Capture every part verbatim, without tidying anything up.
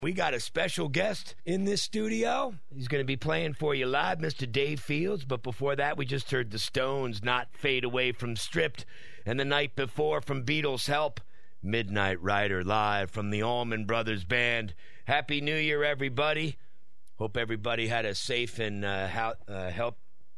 We got a special guest in this studio. He's going to be playing for you live, Mister Dave Fields. But before that, we just heard the Stones, Not Fade Away from Stripped. And the night before from Beatles' Help, Midnight Rider live from the Allman Brothers Band. Happy New Year, everybody. Hope everybody had a safe and uh, ha- uh, help,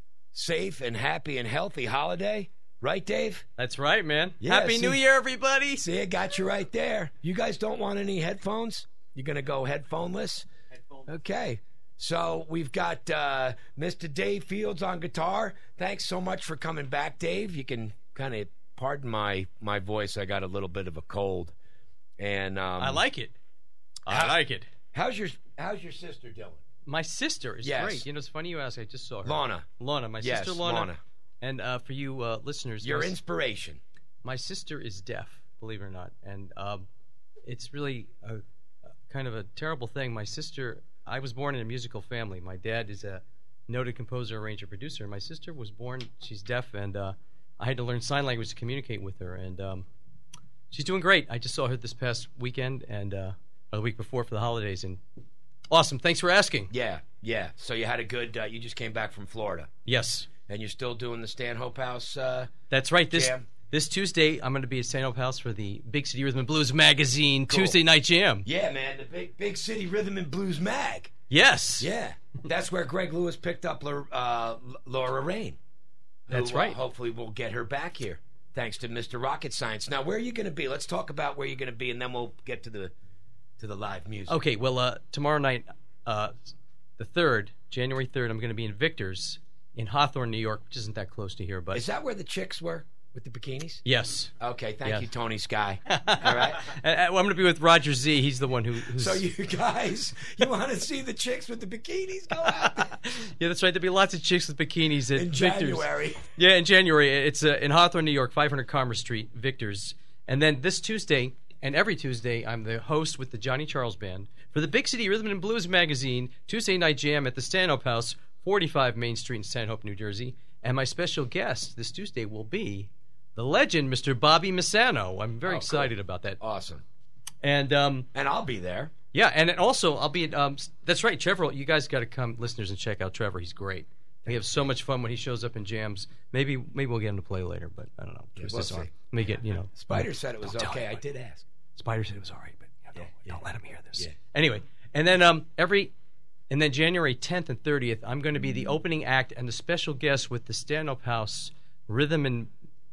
safe and happy and healthy holiday. Right, Dave? That's right, man. Yeah, Happy see, New Year, everybody. See, I got you right there. You guys don't want any headphones? You're going to go headphoneless? Headphone. Okay. So we've got uh, Mister Dave Fields on guitar. Thanks so much for coming back, Dave. You can kind of pardon my, my voice. I got a little bit of a cold. And um, I like it. I how, like it. How's your How's your sister doing? My sister is yes. great. You know, it's funny you ask. I just saw her. Lana. Lana, my yes, sister Lana. Lana. And uh, for you uh, listeners, your my, inspiration. My sister is deaf, believe it or not, and um, it's really a, a kind of a terrible thing. My sister, I was born in a musical family. My dad is a noted composer, arranger, producer. My sister was born; she's deaf, and uh, I had to learn sign language to communicate with her. And um, she's doing great. I just saw her this past weekend and uh, or the week before for the holidays, and awesome. Thanks for asking. Yeah, yeah. So you had a good. Uh, you just came back from Florida. Yes. And you're still doing the Stanhope House uh, That's right. This jam? This Tuesday, I'm going to be at Stanhope House for the Big City Rhythm and Blues Magazine cool. Tuesday Night Jam. Yeah, man, the Big Big City Rhythm and Blues Mag. Yes. Yeah. That's where Greg Lewis picked up uh, Laura Rain. That's who, right. Uh, hopefully we'll get her back here, thanks to Mister Rocket Science. Now, where are you going to be? Let's talk about where you're going to be, and then we'll get to the to the live music. Okay, well, uh, tomorrow night, uh, the third, January third, I'm going to be in Victor's in Hawthorne, New York, which isn't that close to here. But is that where the chicks were with the bikinis? Yes. Okay, thank yes. you, Tony Sky. All right. And, well, I'm going to be with Roger Z. He's the one who. Who's... So you guys, you want to see the chicks with the bikinis? Go out there. Yeah, that's right. There'll be lots of chicks with bikinis at in Victor's. January. Yeah, in January. It's uh, in Hawthorne, New York, five hundred Commerce Street, Victor's. And then this Tuesday, and every Tuesday, I'm the host with the Johnny Charles Band for the Big City Rhythm and Blues Magazine Tuesday Night Jam at the Stanhope House, forty-five Main Street in Stanhope, New Jersey. And my special guest this Tuesday will be the legend, Mister Bobby Misano. I'm very oh, excited cool. about that. Awesome. And um, and I'll be there. Yeah, and also I'll be. Um, that's right, Trevor. You guys got to come, listeners, and check out Trevor. He's great. We have so much fun when he shows up in jams. Maybe maybe we'll get him to play later, but I don't know. Yeah, Twist we'll this see. arm. Let me get you know. Spider said it was don't okay. I did ask. Spider said it was all right, but you know, don't, yeah, yeah. don't let him hear this. Yeah. Anyway, and then um every. And then January tenth and thirtieth, I'm going to be the opening act and the special guest with the Stanhope House Rhythm and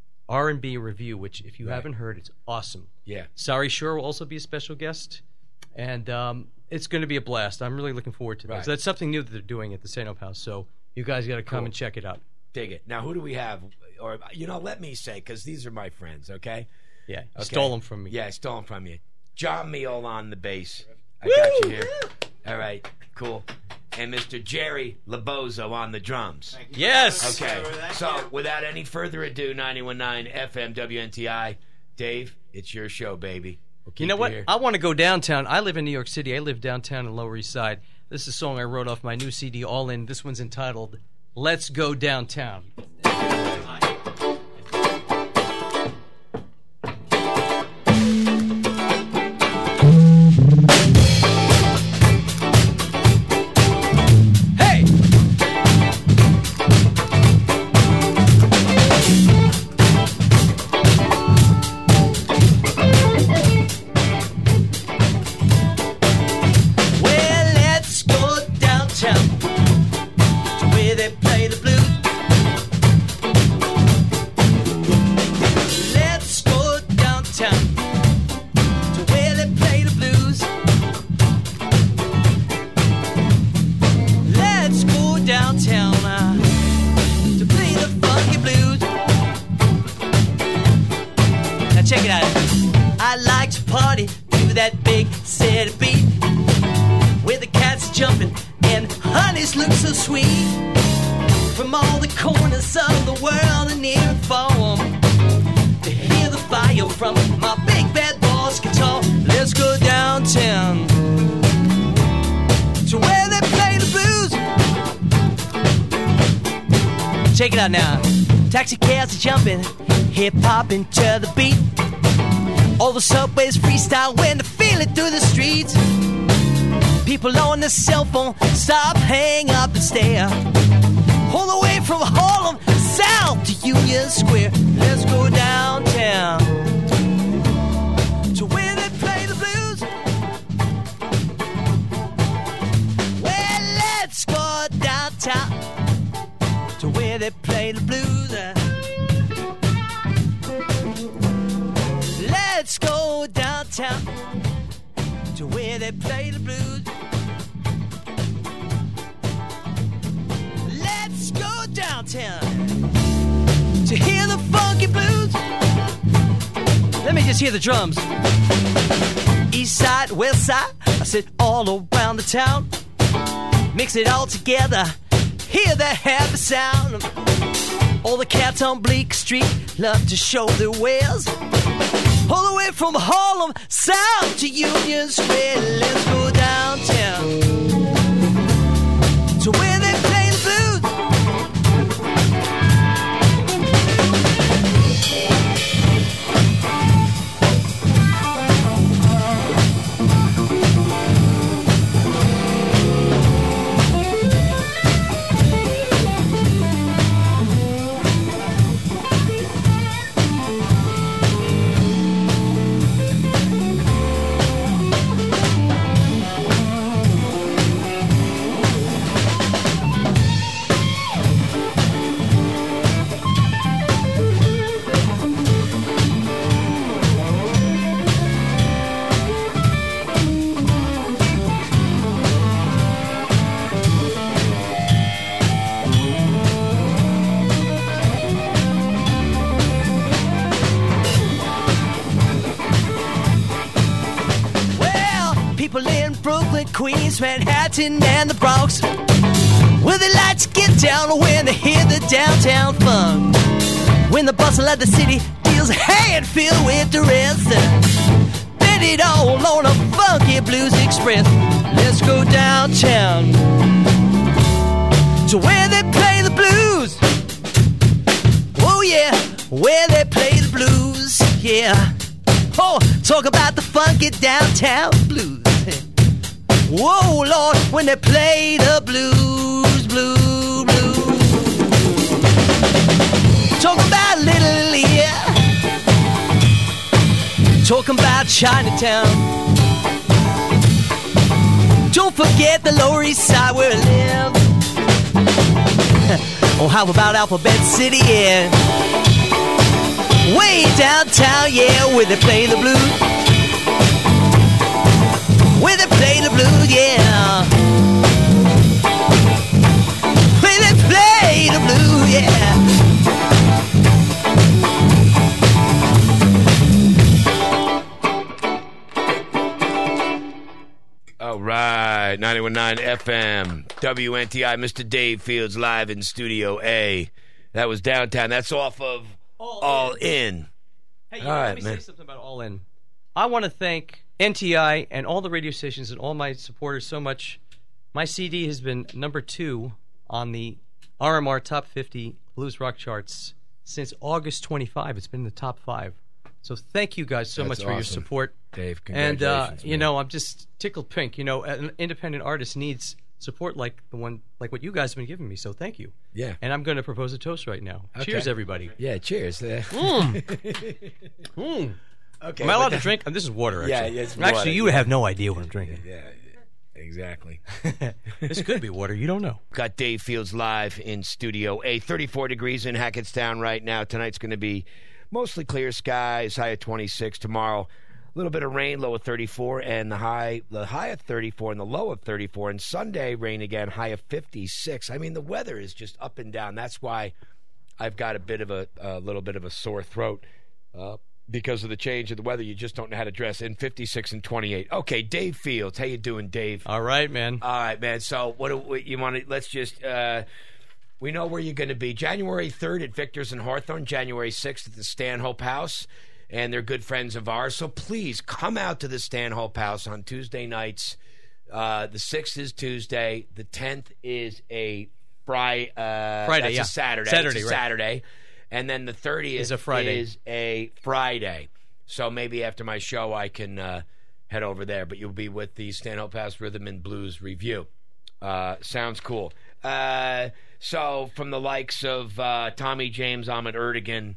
R and B Review, which, if you right. haven't heard, it's awesome. Yeah. Sorry Shore will also be a special guest, and um, it's going to be a blast. I'm really looking forward to that. Right. So that's something new that they're doing at the Stanhope House, so you guys got to come cool. and check it out. Dig it. Now, who do we have? Or, you know, let me say, because these are my friends, okay? Yeah, okay. Stole them from me. Yeah, I stole them from you. John Meal on the bass. I Woo! got you here. All right, cool. And Mister Jerry Labozo on the drums. Yes. Okay. So, without any further ado, ninety-one point nine F M W N T I, Dave, it's your show, baby. We'll you know what? Here. I want to go downtown. I live in New York City. I live downtown in Lower East Side. This is a song I wrote off my new C D, All In. This one's entitled "Let's Go Downtown." Check it out. I like to party to that big city beat, where the cats jumping and honeys look so sweet. From all the corners of the world and near and far, to hear the fire from my big bad boss guitar. Let's go downtown to where they play the blues. Check it out now. Taxi cabs are jumping, hip hop into the beat. All the subways freestyle when to feel it through the streets. People on the cell phone, stop, hang up and stare. All the way from Harlem south to Union Square. Let's go downtown to where they play the blues. Well, let's go downtown to where they play the blues. Let's go downtown to where they play the blues. Let's go downtown to hear the funky blues. Let me just hear the drums. East side, west side, I sit all around the town. Mix it all together, hear that happy sound. All the cats on Bleecker Street love to show their wares. All the way from Harlem south to Union Square. Let's go downtown to where they play the blues. People in Brooklyn, Queens, Manhattan, and the Bronx, where the lights get down when they hear the downtown funk. When the bustle of the city deals hand filled with the rest, bet it all on a funky blues express. Let's go downtown to where they play the blues. Oh yeah, where they play the blues, yeah. Oh, talk about the funky downtown blues. Whoa, Lord, when they play the blues, blues, blues. Talk about Little Leah. Talking about Chinatown. Don't forget the Lower East Side where I live. Oh, how about Alphabet City, yeah. Way downtown, yeah, where they play the blues. Where they play the blues, yeah. Where they play the blues, yeah. All right, ninety-one point nine F M, W N T I, Mister Dave Fields live in Studio A. That was downtown. That's off of All, All In. in. Hey, you all know, right, let me man. say something about All In. I want to thank N T I and all the radio stations and all my supporters so much. My C D has been number two on the R M R Top fifty Blues Rock charts since August twenty-fifth. It's been in the top five. So thank you guys so That's much for awesome. your support. Dave, And, uh, congratulations. you man. know, I'm just tickled pink. You know, an independent artist needs support like the one, like what you guys have been giving me. So thank you. Yeah. And I'm going to propose a toast right now. Okay. Cheers, everybody. Yeah, cheers. Uh, Mm. Mm. okay, Am I allowed but to drink? This is water, actually. Yeah, yeah, it's Actually, water, you yeah. have no idea what I'm drinking. Yeah, exactly. This could be water. You don't know. Got Dave Fields live in Studio A. thirty-four degrees in Hackettstown right now. Tonight's going to be mostly clear skies, high of twenty-six. Tomorrow, a little bit of rain, low of thirty-four, and the high the high of thirty-four and the low of thirty-four. And Sunday, rain again, high of fifty-six. I mean, the weather is just up and down. That's why I've got a bit of a, a little bit of a sore throat. Uh, because of the change of the weather, you just don't know how to dress in fifty-six and twenty-eight. Okay, Dave Fields. How you doing, Dave? All right, man. All right, man. So what do we, you want to? Let's just. Uh, we know where you're going to be. January third at Victor's in Hawthorne. January sixth at the Stanhope House, and they're good friends of ours. So please come out to the Stanhope House on Tuesday nights. Uh, the sixth is Tuesday. The tenth is a Friday. Uh, Friday, that's yeah. a Saturday. Saturday, It's a right. Saturday. And then the thirtieth Is a Friday. is a Friday. So maybe after my show, I can uh, head over there. But you'll be with the Stanhope House Rhythm and Blues Review. Uh, sounds cool. Uh, so from the likes of uh, Tommy James, Ahmet Ertegun,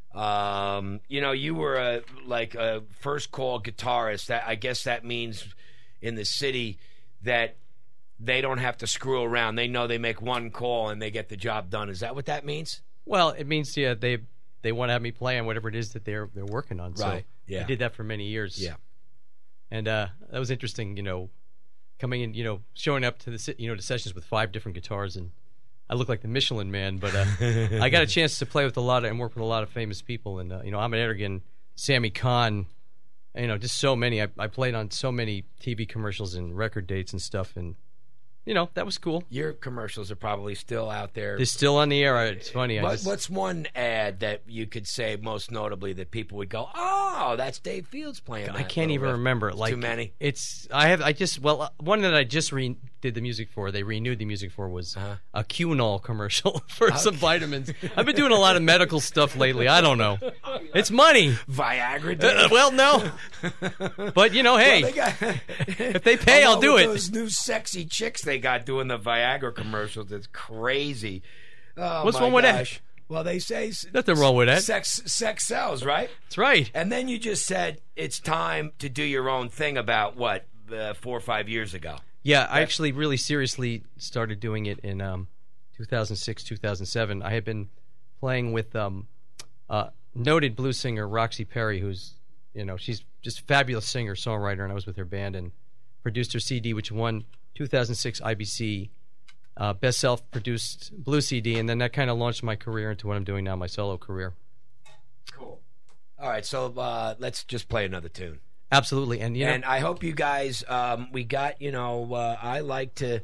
um, you know, you were a like a first call guitarist. That I guess that means in the city that they don't have to screw around. They know they make one call and they get the job done. Is that what that means? Well, it means yeah they they want to have me play on whatever it is that they're they're working on. So right. Yeah. I did that for many years. Yeah. And uh, that was interesting, you know, coming in, you know, showing up to the you know to sessions with five different guitars, and I look like the Michelin Man, but uh, I got a chance to play with a lot of and work with a lot of famous people, and uh, you know, Ahmet Ertegun, Sammy Kahn, you know, just so many. I, I played on so many T V commercials and record dates and stuff, and you know, that was cool. Your commercials are probably still out there. They're still on the air. It's funny. What, I just, what's one ad that you could say most notably that people would go, "Oh, that's Dave Fields playing"? I that can't even riff. remember. Like too many. It's I have I just well uh, one that I just re- did the music for. They renewed the music for was Uh-huh. a Qunol commercial for some vitamins. I've been doing a lot of medical stuff lately. I don't know. It's money. Viagra. Uh, well, no. But you know, hey, Well, they got, if they pay, I'll do with it. Those new sexy chicks they got doing the Viagra commercials. It's crazy. Oh, What's my wrong with that? gosh. Well, they say Nothing wrong with that. Sex, sex sells, right? That's right. And then you just said it's time to do your own thing about what uh, four or five years ago. Yeah, I actually really seriously started doing it in um, two thousand six, two thousand seven. I had been playing with um, uh, noted blues singer Roxy Perry, who's, you know, she's just a fabulous singer, songwriter, and I was with her band and produced her C D, which won two thousand six I B C uh, Best Self-Produced Blues C D, and then that kind of launched my career into what I'm doing now, my solo career. Cool. All right, so uh, let's just play another tune. Absolutely, and you know, And I hope you guys, um, we got, you know, uh, I like to,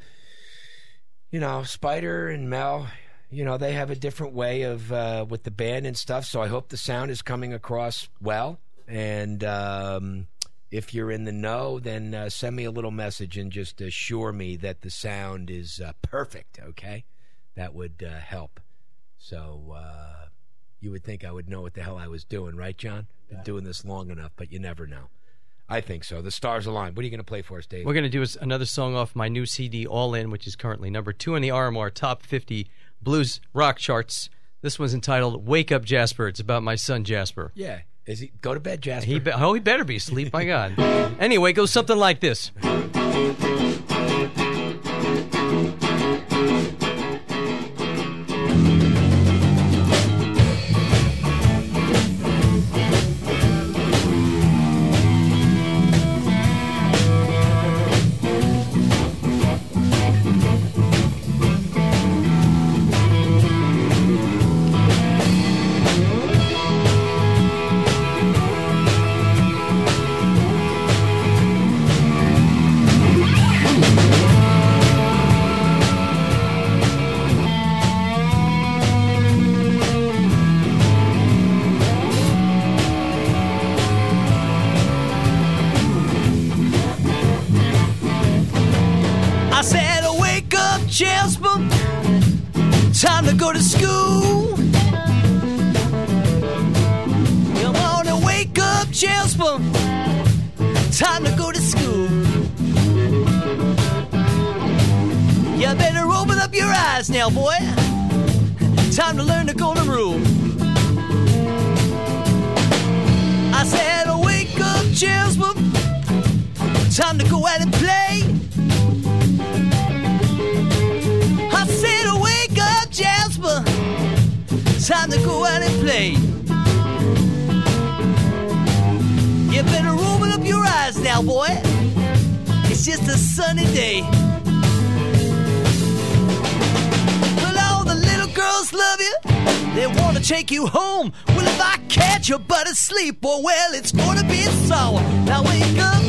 you know, Spider and Mel, you know, they have a different way of, uh, with the band and stuff, so I hope the sound is coming across well. And um, if you're in the know, then uh, send me a little message and just assure me that the sound is uh, perfect, okay? That would uh, help. So uh, you would think I would know what the hell I was doing, right, John? Been doing this long enough, but you never know. I think so. The stars align. What are you going to play for us, Dave? we're going to do another song off my new C D, All In, which is currently number two in the R M R Top fifty Blues Rock Charts. This one's entitled Wake Up Jasper. It's about my son, Jasper. Yeah. Is he? Go to bed, Jasper. He be- oh, he better be asleep, my God. Anyway, it goes something like this. I said, wake up, Jasper. Time to go to school. Come on and wake up, Jasper. Time to go to school. You better open up your eyes now, boy. Time to learn the golden rule. I said, wake up, Jasper. Time to go out and play. I said, wake up, Jasper. Time to go out and play. You better open up your eyes now, boy. It's just a sunny day. Well, all the little girls love you. They want to take you home. Well, if I catch your butt asleep, oh, well, it's gonna be so. Now wake up.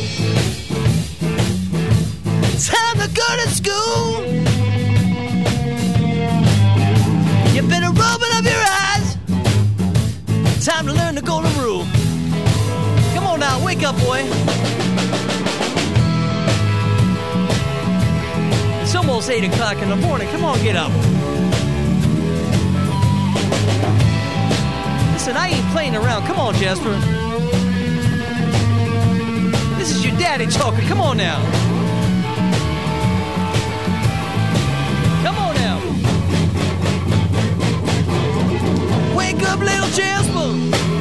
Time to go to school. You better open up your eyes. Time to learn the golden rule. Come on now, wake up, boy. It's almost eight o'clock in the morning. Come on, get up. Listen, I ain't playing around. Come on, Jasper. This is your dad. daddy talking. Come on now. Come on now. Wake up, little Jasper.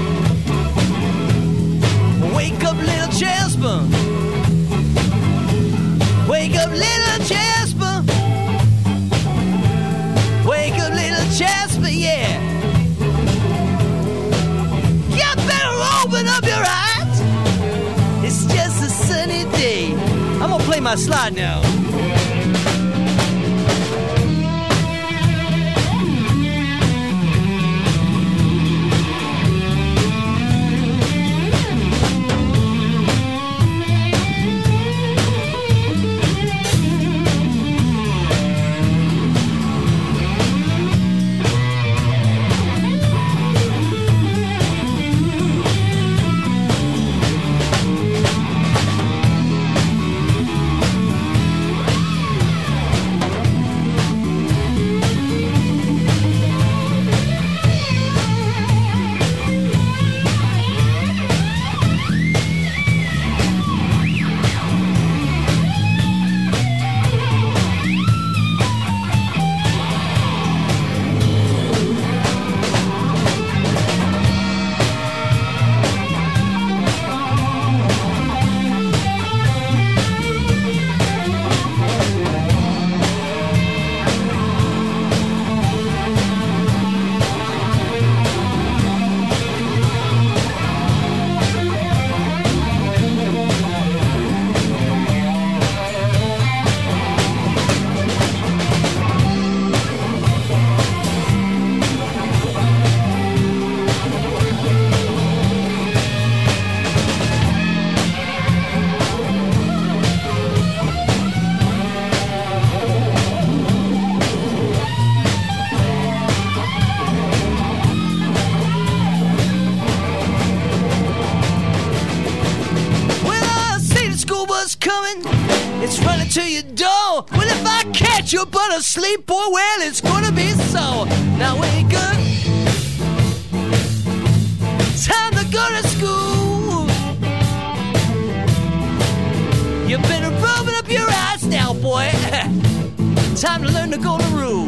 Wake up, little Jasper. Wake up, little Jasper. Wake up, little Jasper, yeah. You better open up your eyes. It's just a sunny day. I'm gonna play my slide now. To your door. Well, if I catch you but asleep, boy, well, it's gonna be so. Now wake up. Time to go to school. You better open up your eyes now, boy. Time to learn the golden rule.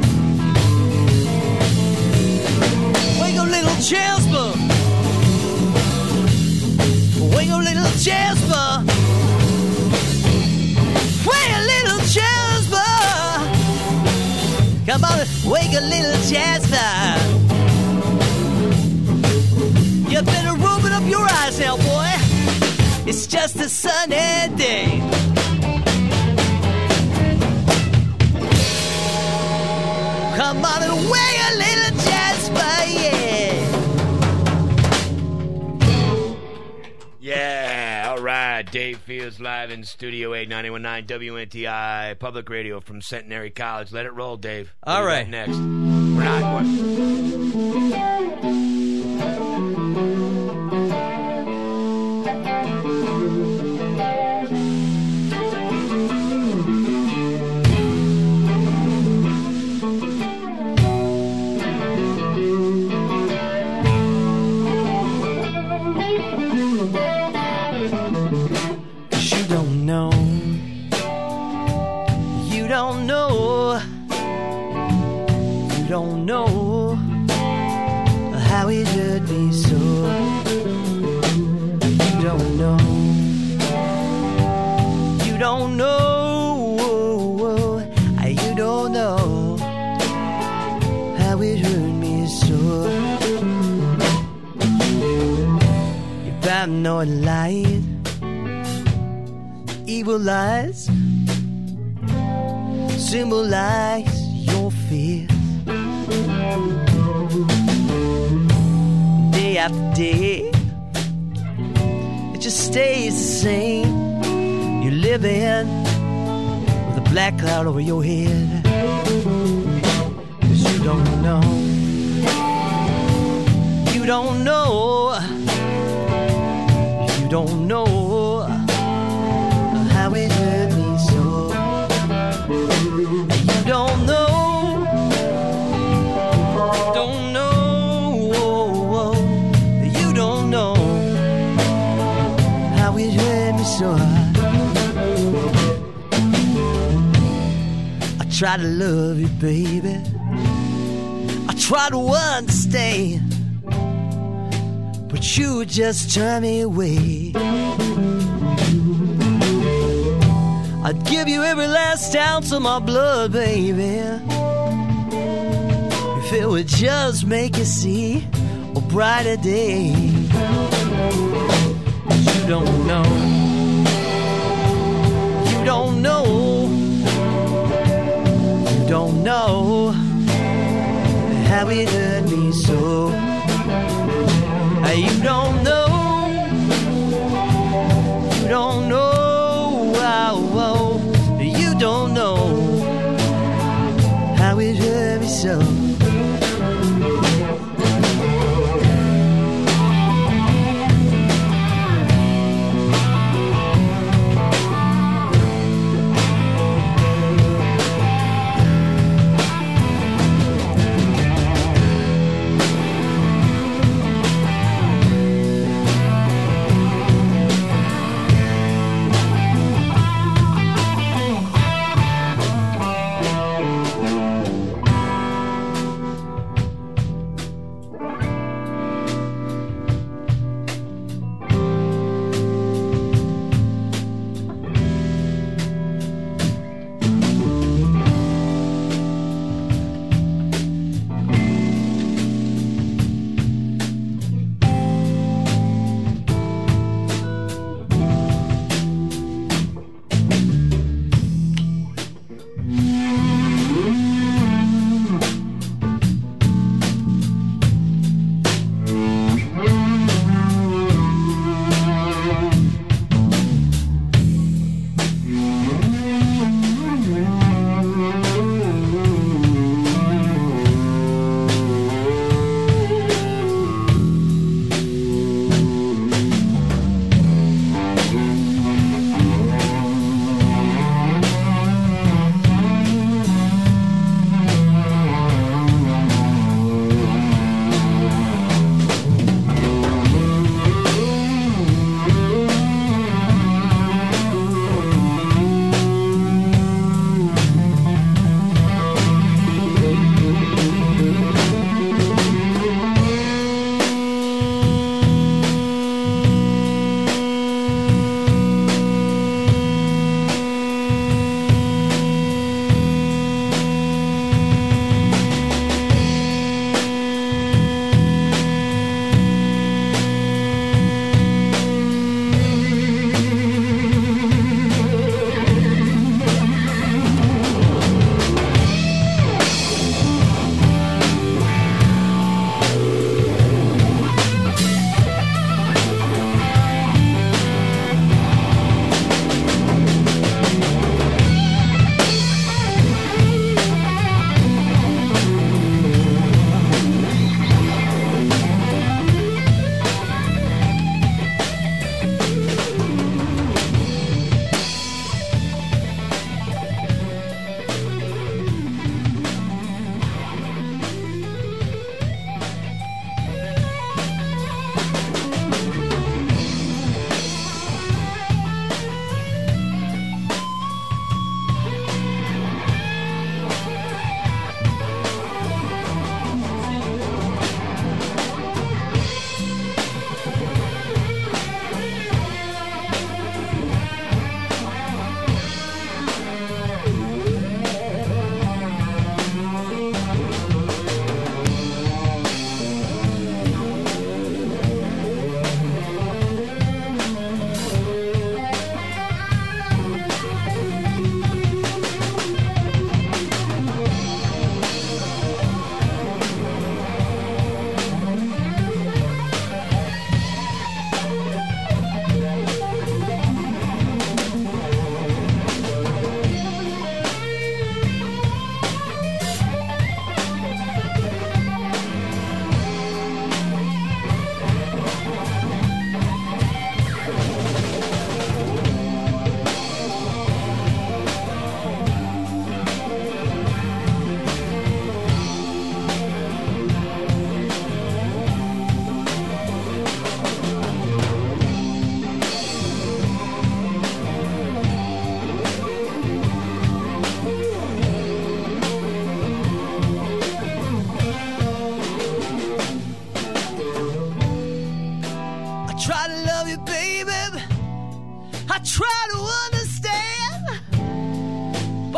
Wake up, little Jasper. Wake up, little Jasper. Wake a little Jasper. Come on, wake a little Jasper. You better open up your eyes now, boy. It's just a sunny day. Come on and wake a little Jasper, yeah. Yeah, all right. Dave Fields live in Studio eight, ninety-one point nine W N T I, public radio from Centenary College. Let it roll, Dave. What all right. Next. We're not. What? Don't know how it hurt me so. You don't know. You don't know. You don't know how it hurt me so. If I'm not lying, evil lies symbolize your fear. Day after day, it just stays the same. You're living with a black cloud over your head. 'Cause you don't know. You don't know. You don't know how it hurt me so. You don't know. So high. try to love you, baby. I try to understand, but you just turn me away. I'd give you every last ounce of my blood, baby, if it would just make you see a brighter day. But you don't know, you don't know, you don't know how it hurt me so. You don't know, you don't know, oh, oh, you don't know how it hurt me so.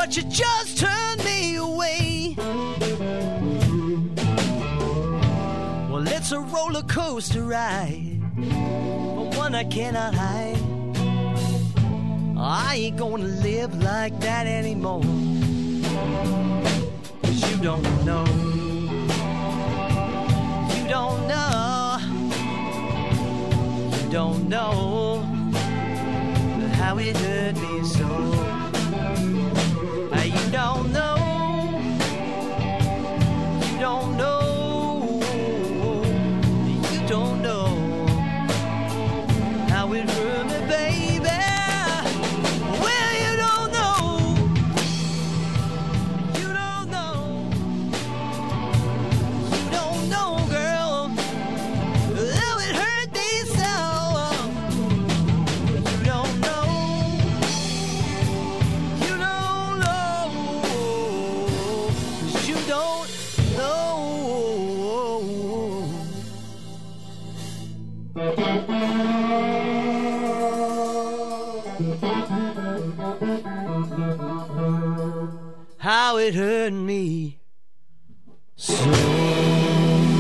but you just turned me away. Well, it's a roller coaster ride, but one I cannot hide. I ain't gonna live like that anymore. 'Cause you don't know, you don't know, you don't know how it hurt me so. Uh, You don't know, you don't know, you don't know how it hurt me, baby. Well, you don't know, you don't know, you don't know, girl, how it hurt me so. You don't know, you don't know, 'cause you don't know. How it hurt me so.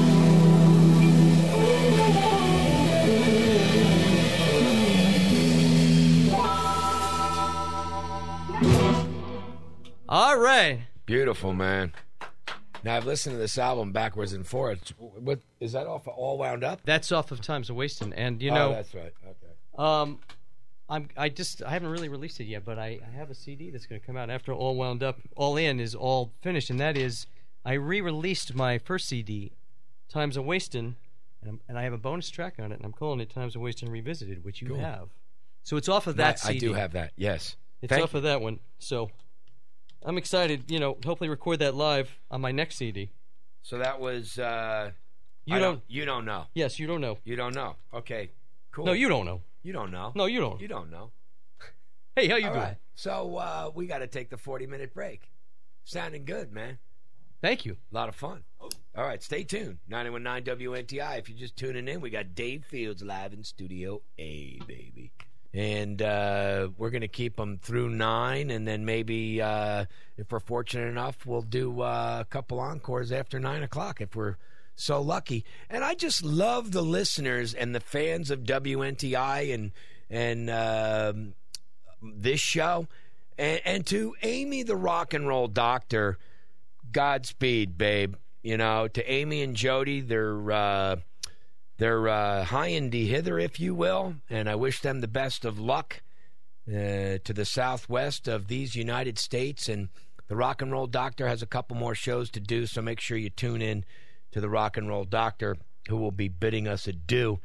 All right. Beautiful, man. Now I've listened to this album backwards and forwards. What is that off of All Wound Up? That's off of Times of Wasting, and you Oh, know, that's right. Okay. um, I'm I just I haven't really released it yet, but I, I have a C D that's going to come out after All Wound Up, All In is all finished, and that is I re-released my first C D, Times of Wasting, and I'm, and I have a bonus track on it, and I'm calling it Times of Wasting Revisited, which you Cool. have. So it's off of that I, C D. I do have that. Yes. It's Thank off of that one. So I'm excited. You know, hopefully record that live on my next C D. So that was. Uh, You I don't. You don't know. Yes, you don't know. You don't know. Okay. Cool. No, you don't know. You don't know. No, you don't. You don't know. Hey, how you All doing? right. So uh, we got to take the forty minute break. Sounding good, man. Thank you. A lot of fun. All right, stay tuned. ninety-one point nine W N T I. If you're just tuning in, we got Dave Fields live in Studio A, baby. And uh, we're going to keep them through nine, and then maybe, uh, if we're fortunate enough, we'll do uh, a couple encores after nine o'clock if we're so lucky. And I just love the listeners and the fans of W N T I and, and um, this show. And, and to Amy the Rock and Roll Doctor, Godspeed, babe. You know, to Amy and Jody, they're uh, they're uh, high and hither, if you will, and I wish them the best of luck uh, to the southwest of these United States. And the Rock and Roll Doctor has a couple more shows to do, so make sure you tune in to the Rock and Roll Doctor, who will be bidding us adieu.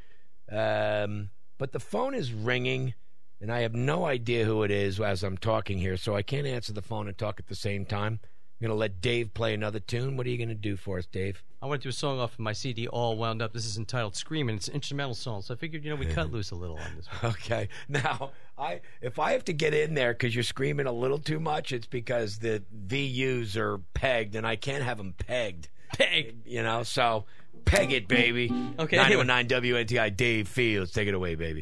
Um, but the phone is ringing, and I have no idea who it is as I'm talking here, so I can't answer the phone and talk at the same time. I'm going to let Dave play another tune. What are you going to do for us, Dave? I want to do a song off of my C D, All Wound Up. This is entitled Screamin'. It's an instrumental song, so I figured, you know, we cut loose a little on this one. Okay. Now, I if I have to get in there because you're screaming a little too much, it's because the V Us are pegged, and I can't have them pegged. Pegged. You know, so peg it, baby. Okay. ninety-one point nine W N T I, Dave Fields. Take it away, baby.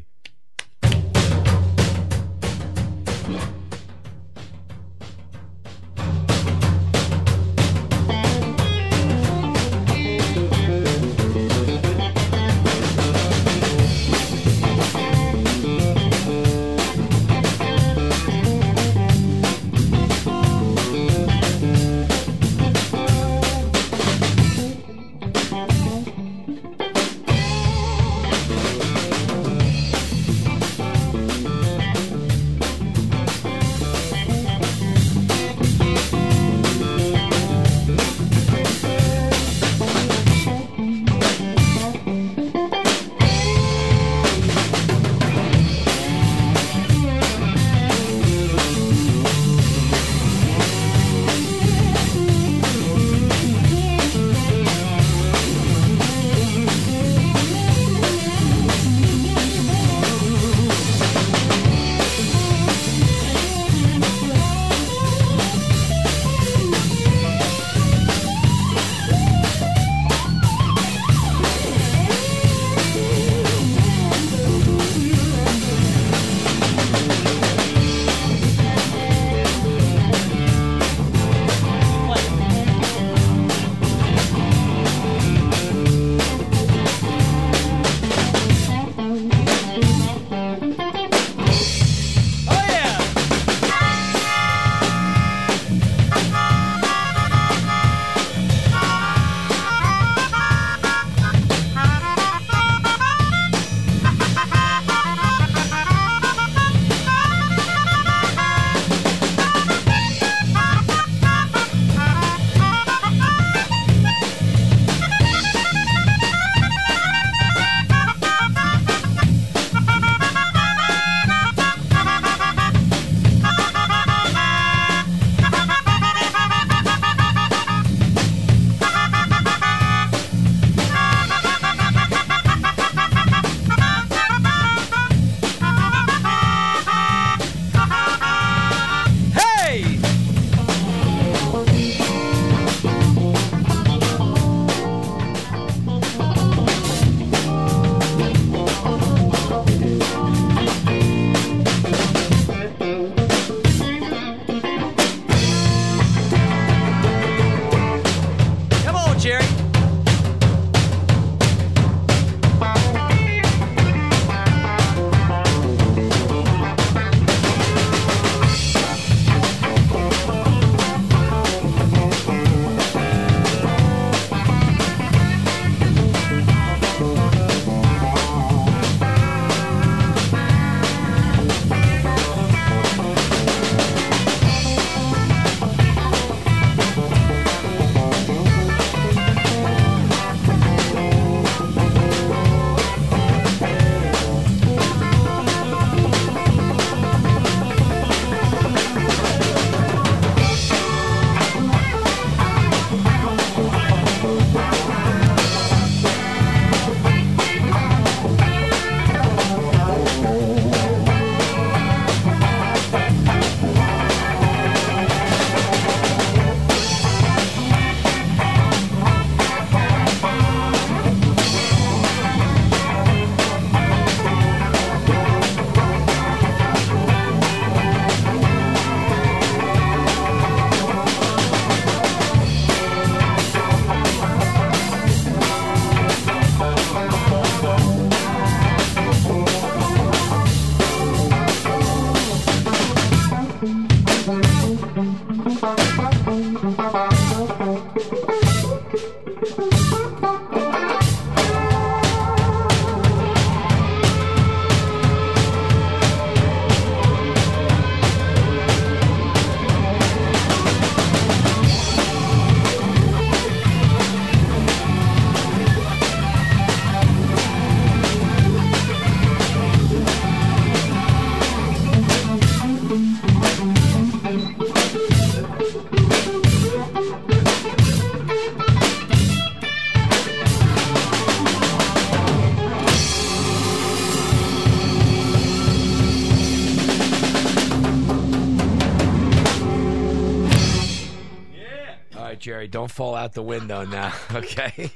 Jerry, don't fall out the window now, okay?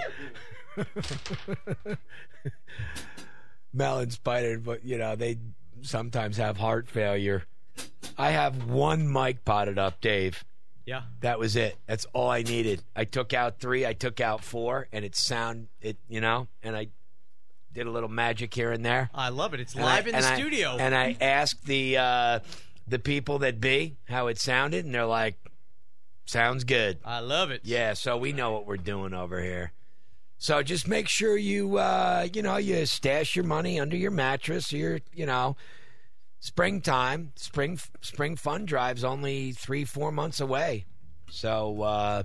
Melon Spider, but you know, they sometimes have heart failure. I have one mic potted up, Dave. Yeah. That was it. That's all I needed. I took out three, I took out four, and it sound it, you know, and I did a little magic here and there. I love it. It's And live I- in the and I- studio. And I asked the uh, the people that be how it sounded, and they're like, sounds good. I love it. Yeah, so we know what we're doing over here. So just make sure you, uh, you know, you stash your money under your mattress. Or your, you know, springtime, spring, spring fun drive's only three, four months away. So uh,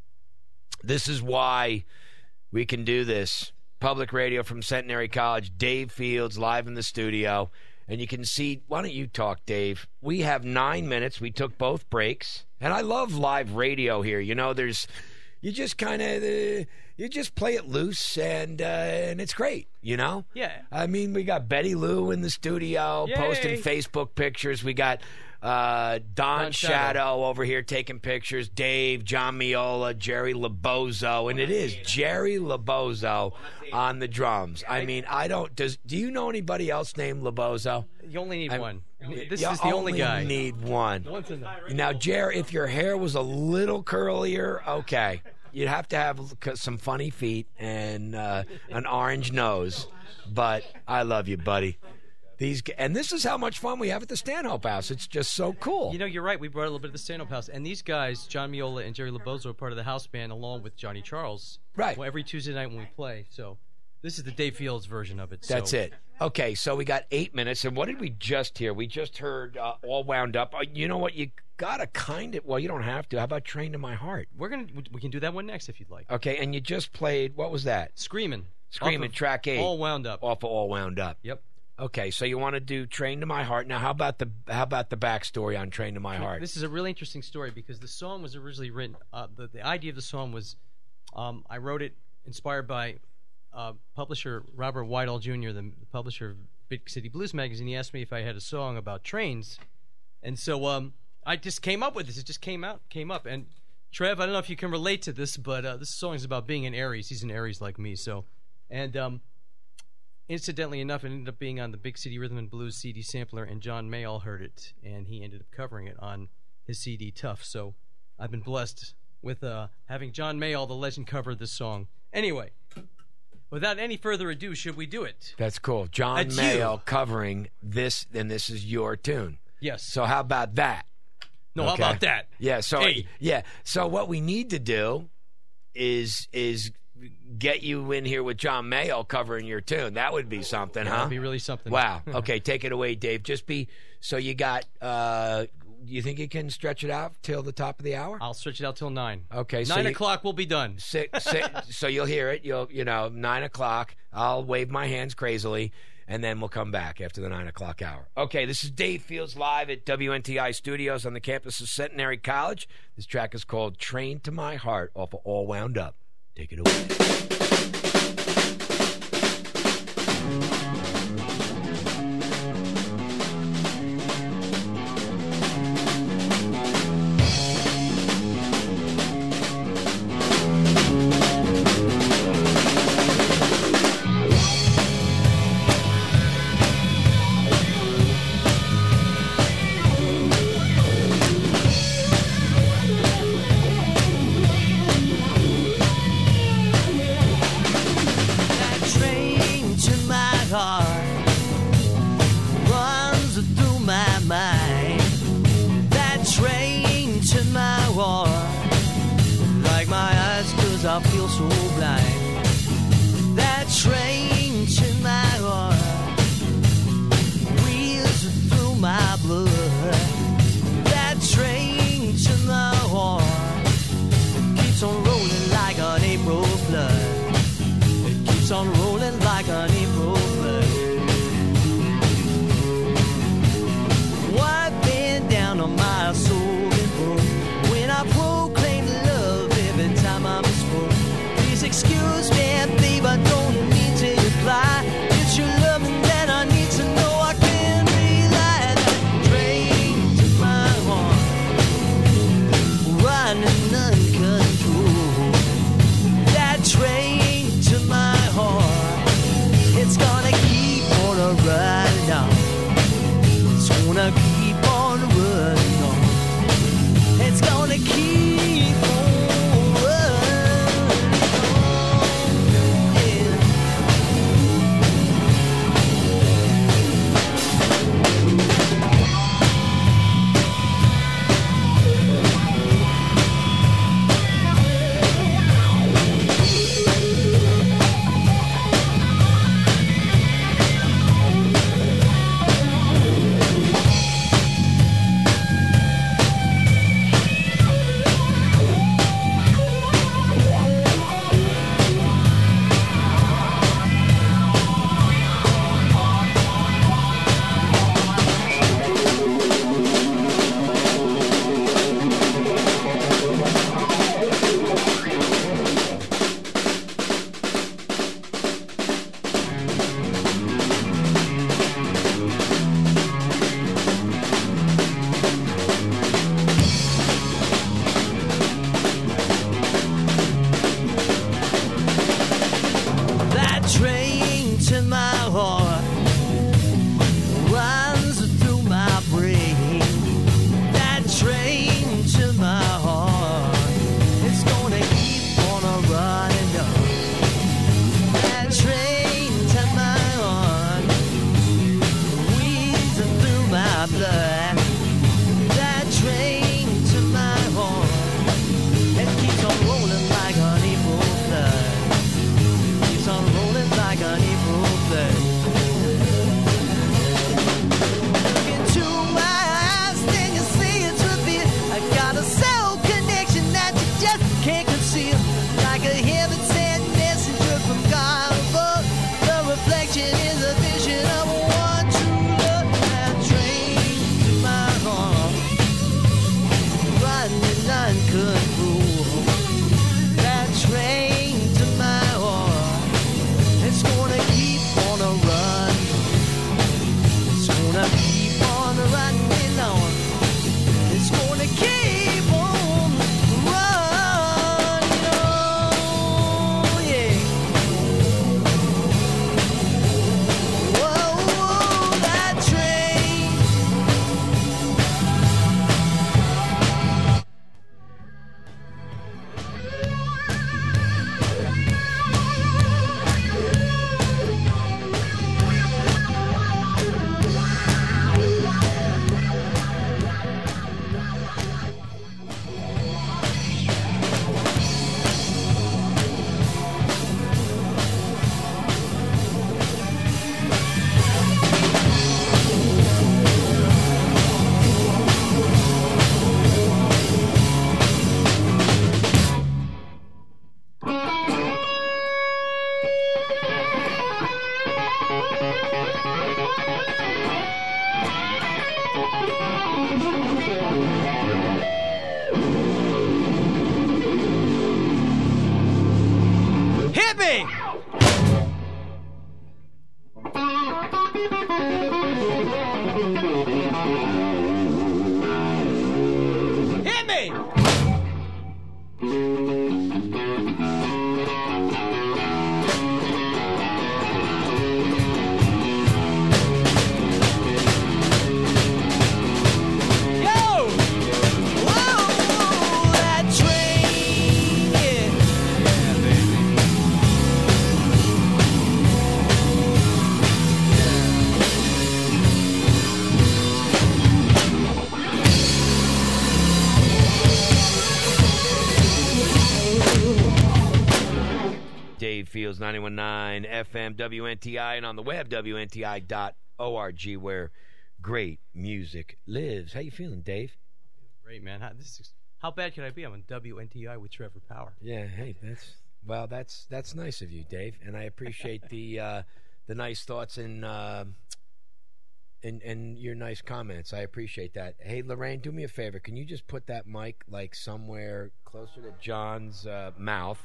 this is why we can do this. Public radio from Centenary College. Dave Fields live in the studio, and you can see. Why don't you talk, Dave? We have nine minutes. We took both breaks. And I love live radio here. You know, there's, you just kind of, uh, you just play it loose, and uh, and it's great. You know. Yeah. I mean, we got Betty Lou in the studio Yay. posting Facebook pictures. We got uh, Don, Don Shadow. Shadow over here taking pictures. Dave, John Miola, Jerry Labozo, and it is Jerry Labozo on the drums. I mean, I don't. Does do you know anybody else named Labozo? You only need I'm- one. This You is the only guy. Need one. Once in the- Now, Jer, if your hair was a little curlier, okay, you'd have to have some funny feet and uh, an orange nose. But I love you, buddy. These g- and this is how much fun we have at the Stanhope House. It's just so cool. You know, you're right. We brought a little bit of the Stanhope House. And these guys, John Miola and Jerry Labozo, are part of the house band along with Johnny Charles. Right. Well, every Tuesday night when we play. So this is the Dave Fields version of it. That's so. it. Okay, so we got eight minutes, and what did we just hear? We just heard uh, All Wound Up. Uh, you know what? You gotta kind of. Well, you don't have to. How about Train to My Heart? We're gonna we can do that one next if you'd like. Okay, and you just played. What was that? Screaming. Screaming, track eight. All wound up. Off of All Wound Up. Yep. Okay, so you want to do Train to My Heart. Now, how about the how about the backstory on Train to My Heart? This is a really interesting story because the song was originally written. Uh, the the idea of the song was, um, I wrote it inspired by uh, publisher Robert Whitehall Junior, the publisher of Big City Blues magazine. He asked me if I had a song about trains, and so um, I just came up with this. It just came out, came up. And Trev, I don't know if you can relate to this, but uh, this song is about being an Aries. He's an Aries like me, so and um, incidentally enough, it ended up being on the Big City Rhythm and Blues C D sampler, and John Mayall heard it, and he ended up covering it on his C D Tough. So I've been blessed with uh, having John Mayall, the legend, cover this song. Anyway, without any further ado, should we do it? That's cool. John That's you. Mayall covering this, and this is your tune. Yes. So how about that? No, how Okay. about that? Yeah. So Hey. yeah. So what we need to do is is get you in here with John Mayall covering your tune. That would be something, huh? That'd be really something. Wow. Okay, take it away, Dave. Just be so you got. Uh, do you think you can stretch it out till the top of the hour? I'll stretch it out till nine. Okay, so Nine you- o'clock we'll be done. Six, six, so you'll hear it. You'll, you know, nine o'clock. I'll wave my hands crazily, and then we'll come back after the nine o'clock hour. Okay, this is Dave Fields live at W N T I Studios on the campus of Centenary College. This track is called "Train to My Heart" off of All Wound Up. Take it away. Now one could rule that train to my heart. It's gonna keep on a run. It's gonna keep on running on. It's gonna keep on running on, yeah. Whoa, whoa, that train. Hit me! Hit me! Yo! Whoa, that train, yeah. Dave Fields, ninety-one point nine F M, W N T I, and on the web, W N T I dot org, where great music lives. How you feeling, Dave? Great, man. How, this is, how bad can I be? I'm on W N T I with Trevor Power. Yeah, hey, that's well, that's that's nice of you, Dave, and I appreciate the uh, the nice thoughts and uh, and and your nice comments. I appreciate that. Hey, Lorraine, do me a favor. Can you just put that mic like somewhere closer to John's uh, mouth?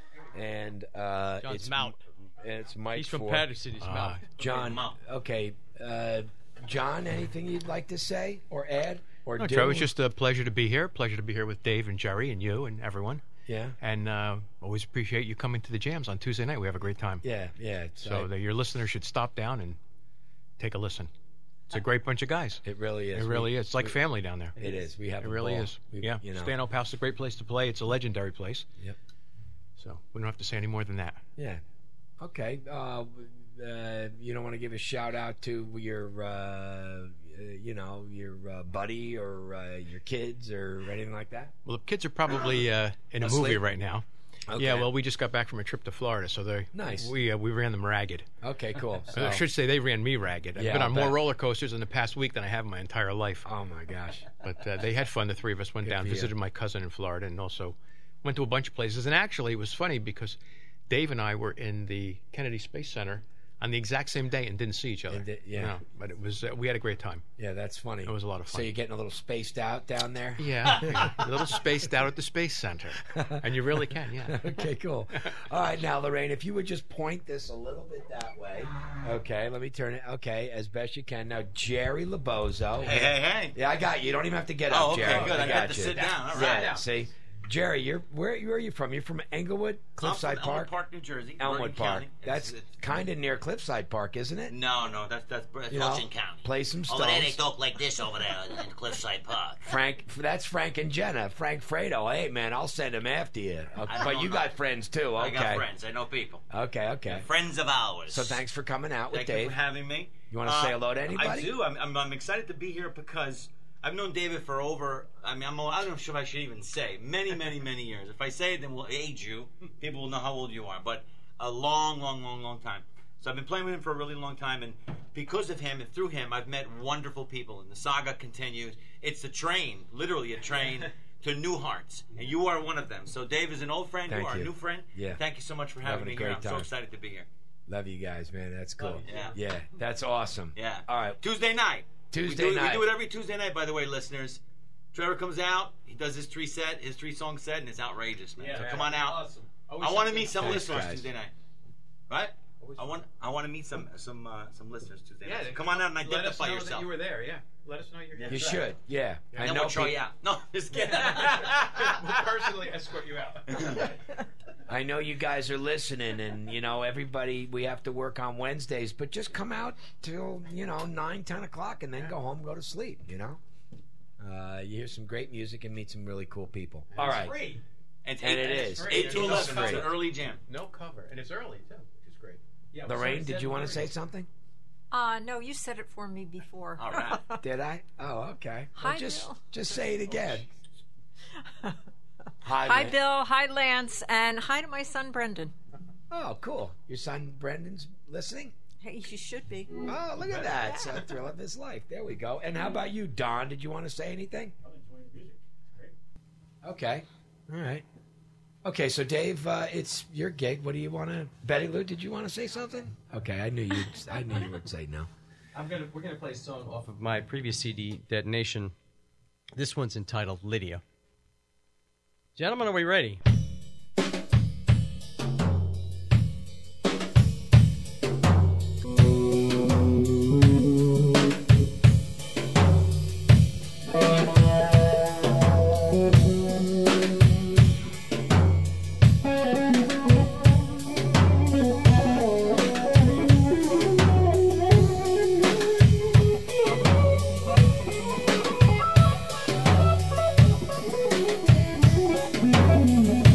And uh, John's it's mouth. It's Mike. He's from for, Patterson. His uh, mouth. John. Okay, uh, John. Anything you'd like to say or add or No, do? Trevor, it's just a pleasure to be here. Pleasure to be here with Dave and Jerry and you and everyone. Yeah. And uh, always appreciate you coming to the jams on Tuesday night. We have a great time. Yeah, yeah. It's, So I- that your listeners should stop down and take a listen. It's a great bunch of guys. it really is. It really We- is. It's like we- family down there. It is. We have. It a really ball. is. We- Yeah. You know. Stanhope House is a great place to play. It's a legendary place. Yep. So we don't have to say any more than that. Yeah. Okay. Uh, uh, you don't want to give a shout out to your, uh, uh, you know, your uh, buddy or uh, your kids or anything like that? Well, the kids are probably uh, in a Asleep? movie right now. Okay. Yeah, well, we just got back from a trip to Florida, so they Nice. We uh, we ran them ragged. Okay, cool. I So, should say they ran me ragged. I've Yeah, been I'll on more bet. roller coasters in the past week than I have in my entire life. oh my gosh. But uh, they had fun. The three of us went Good down, for you. visited my cousin in Florida, and also went to a bunch of places. And actually, it was funny because Dave and I were in the Kennedy Space Center on the exact same day and didn't see each other. And di- yeah. No, but it was uh, we had a great time. Yeah, that's funny. It was a lot of So fun. you're getting a little spaced out down there? Yeah, a little spaced out at the Space Center, and you really can. Yeah. Okay, cool. All right, now, Lorraine, if you would just point this a little bit that way. Okay, let me turn it. Okay, as best you can. Now, Jerry Labozo. Hey, hey, hey. Yeah, I got you. You don't even have to get up, Oh, okay, Jerry. good. I got got to you. sit down. All Yeah, right. see? Jerry, you're where, where are you from? You're from Englewood, Cliffside I'm from Park? Elmwood Park, New Jersey. Elmwood Bergen Park. County. That's It's- it's- kind of near Cliffside Park, isn't it? No, no, that's that's, that's You know, Flushing County. play some Over there, they stones. talk like this over there in Cliffside Park. Frank, that's Frank and Jenna. Frank Fredo. Hey, man, I'll send him after you. Okay, I but don't you know. got friends too. Okay. I got friends. I know people. Okay, okay. Friends of ours. So thanks for coming out with Thank Dave. you for having me. You wanna say hello to anybody? I do. I'm, I'm, I'm excited to be here because I've known David for over, I mean, I'm, I don't know if I should even say, many, many, many years. If I say it, then we'll age you. People will know how old you are. But a long, long, long, long time. So I've been playing with him for a really long time. And because of him and through him, I've met wonderful people. And the saga continues. It's a train, literally a train, to new hearts. And you are one of them. So Dave is an old friend. Thank you are you. a new friend. Yeah. Thank you so much for Having having a me great here. I'm so time. excited to be here. Love you guys, man. That's cool. Love you. Yeah. Yeah, that's awesome. Yeah. All right. Tuesday night. Tuesday we do, night. We do it every Tuesday night, by the way, listeners. Trevor comes out. He does his three set, his three song set, and it's outrageous, man. Yeah, so man. come on out. Awesome. I want to meet some Thanks, listeners guys. Tuesday night. Right? I want I want to meet some some uh, some listeners Tuesday Yeah, night. So they- come on out and Let us identify know yourself. that you were there. Yeah. Let us know you're Yeah. You That's should, yeah. I and then know we'll throw peop- you out. No, just kidding. We'll personally escort you out. I know you guys are listening, and you know everybody. We have to work on Wednesdays, but just come out till you know nine, ten o'clock, and then go home, go to sleep. You know, uh, you hear some great music and meet some really cool people. All right, Free. And, and eight, it is free. eight to It's eleven. free. It's an early jam. No cover, and it's early too, which is great. Yeah. we Lorraine, started did you want to seven say something? Uh, no, you said it for me before. All right. Did I? Oh, okay. Well, Hi, just Bill. just say it again. Hi, Hi, Lin- Bill. Hi, Lance. And hi to my son, Brendan. Oh, cool. Your son Brendan's listening. Hey, you should be. Oh, look at that! It's a thrill of his life. There we go. And how about you, Don? Did you want to say anything? Okay. All right. Okay, so Dave, uh, it's your gig. What do you want to? Betty Lou, did you want to say something? Okay, I knew you. I knew you would say no. I'm gonna we're gonna play a song off of my previous C D, Detonation. This one's entitled Lydia. Gentlemen, are we ready? Thank you.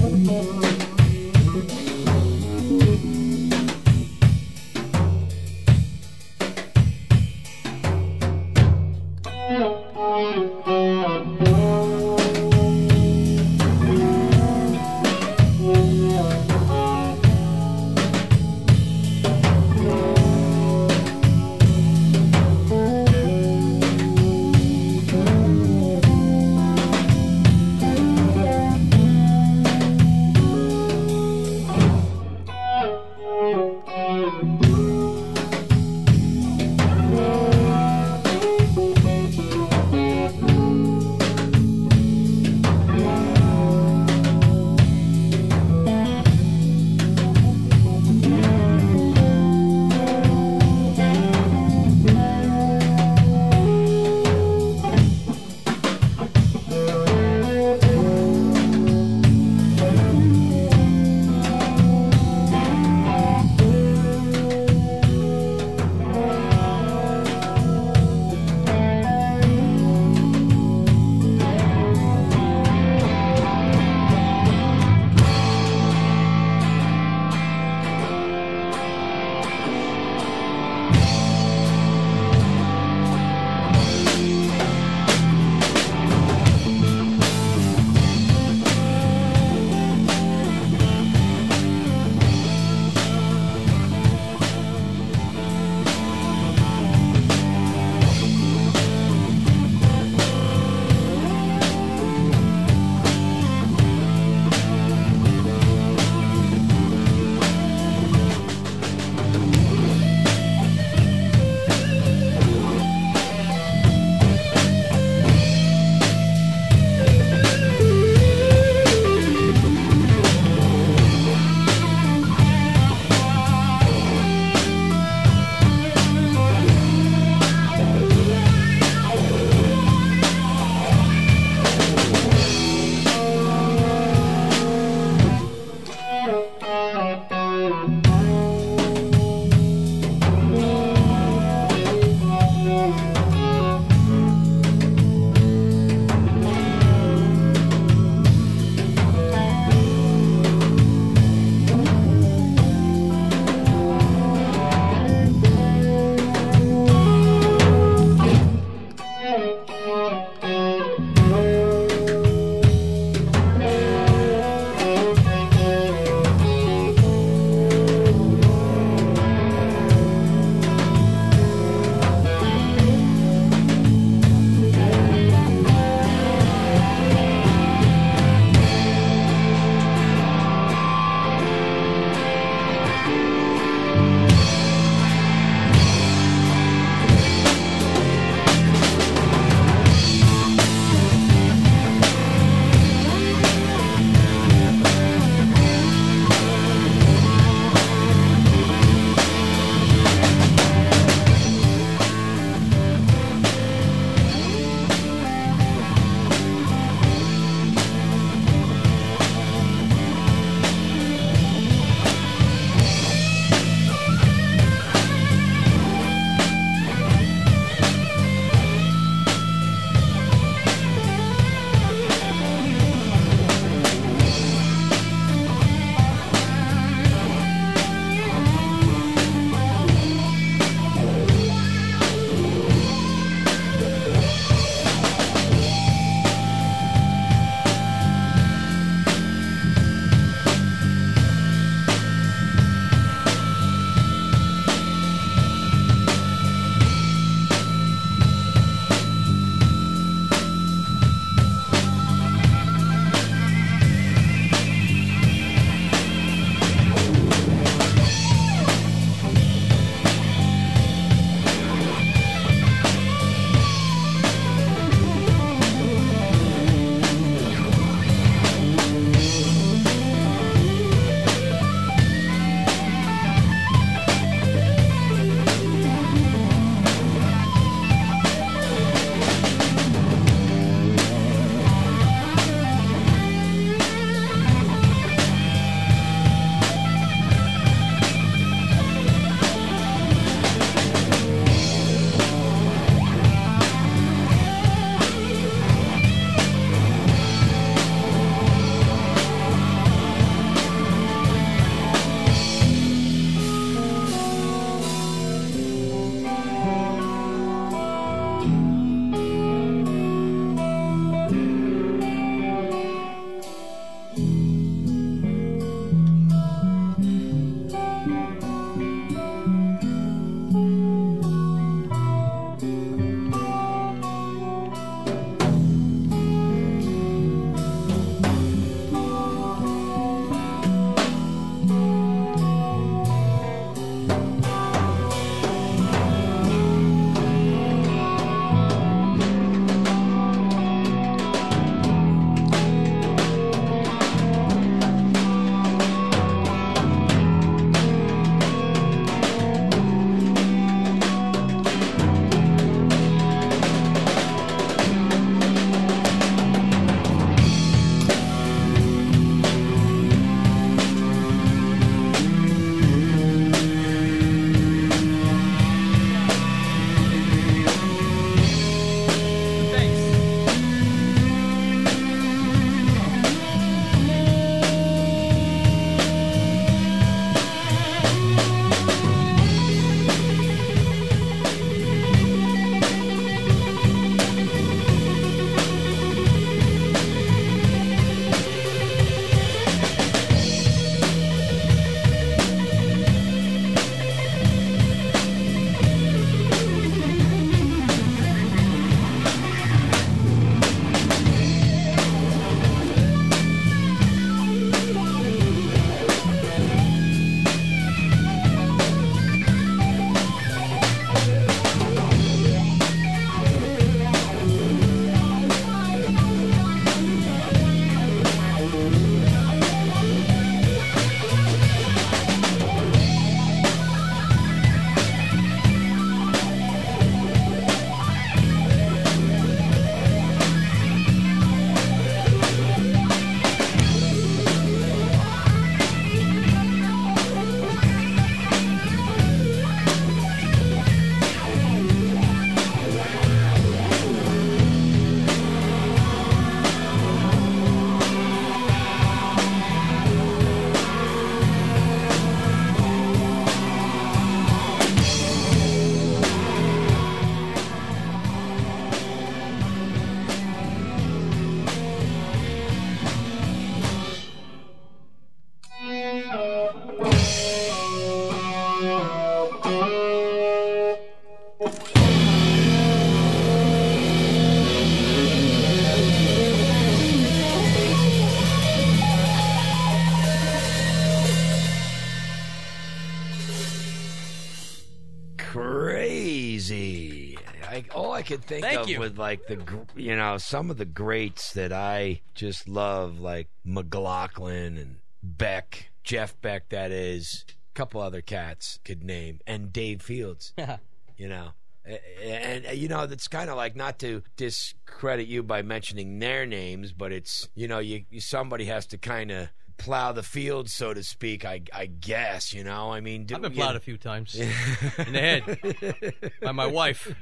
Z. I, all I could think Thank of you. with like the gr- you know some of the greats that I just love, like McLaughlin and Beck, Jeff Beck, that is, a couple other cats could name, and Dave Fields. You know, and, and you know that's kind of like, not to discredit you by mentioning their names, but it's, you know, you, you somebody has to kind of plow the field, so to speak. I, I guess, you know. I mean, do, I've been you plowed know- a few times in the head by my wife.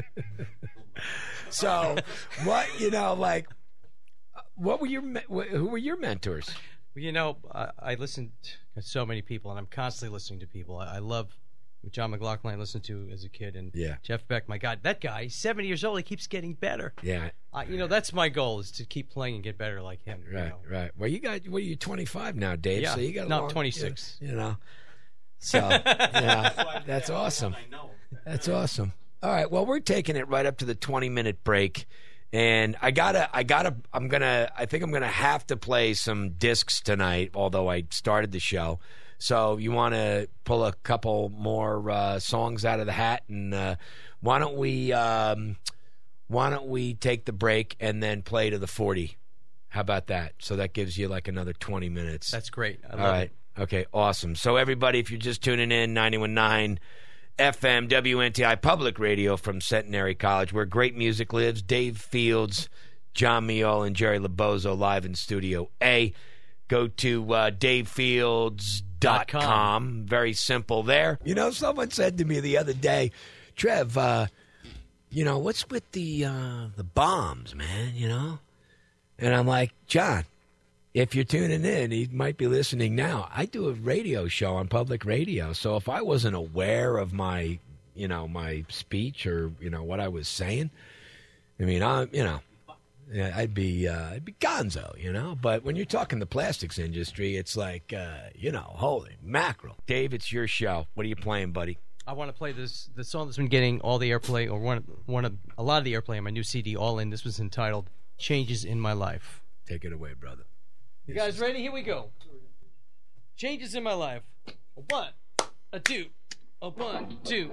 So, what, you know, like, what were your me- wh- who were your mentors? Well, you know, I, I listen to so many people, and I'm constantly listening to people. I, I love John McLaughlin. I listened to as a kid, and Yeah. Jeff Beck. My God, that guy, he's seventy years old. He keeps getting better. Yeah, Uh, you know, that's my goal, is to keep playing and get better like him. you right, know. right. Well, you got, what are you, twenty-five now, Dave? Yeah. So you got a No, long- twenty-six. You know, so yeah, that's awesome. I know. That's awesome. All right, well, we're taking it right up to the twenty-minute break, and I gotta, I gotta, I'm gonna, I think I'm gonna have to play some discs tonight, although I started the show. So you want to pull a couple more uh, songs out of the hat, and uh, why don't we, um, why don't we take the break and then play to the forty? How about that? So that gives you like another twenty minutes. That's great. I All love right. it. Okay, awesome. So everybody, if you're just tuning in, ninety-one point nine F M W N T I Public Radio from Centenary College, where great music lives. Dave Fields, John Miol, and Jerry Labozo live in Studio A. Go to uh, dave fields dot com. Very simple there. You know, someone said to me the other day, Trev, uh, you know, what's with the uh, the bombs, man, you know? And I'm like, John, if you're tuning in, he might be listening now. I do a radio show on public radio, so if I wasn't aware of my, you know, my speech or, you know, what I was saying, I mean, I, you know, yeah, I'd be, uh, I'd be gonzo, you know. But when you're talking the plastics industry, it's like, uh, you know, holy mackerel. Dave, it's your show. What are you playing, buddy? I want to play this the song that's been getting all the airplay, or one one of a lot of the airplay on my new C D, All In. This was entitled "Changes in My Life." Take it away, brother. You guys ready? Here we go. Changes in my life. A one, a two, a one, two.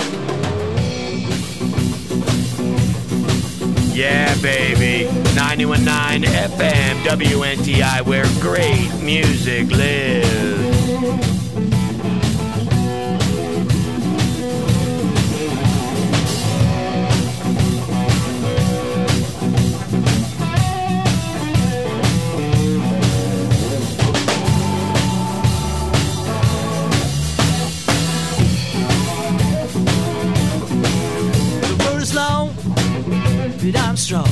Yeah, baby. ninety-one point nine F M W N T I, where great music lives. The road is long, but I'm strong.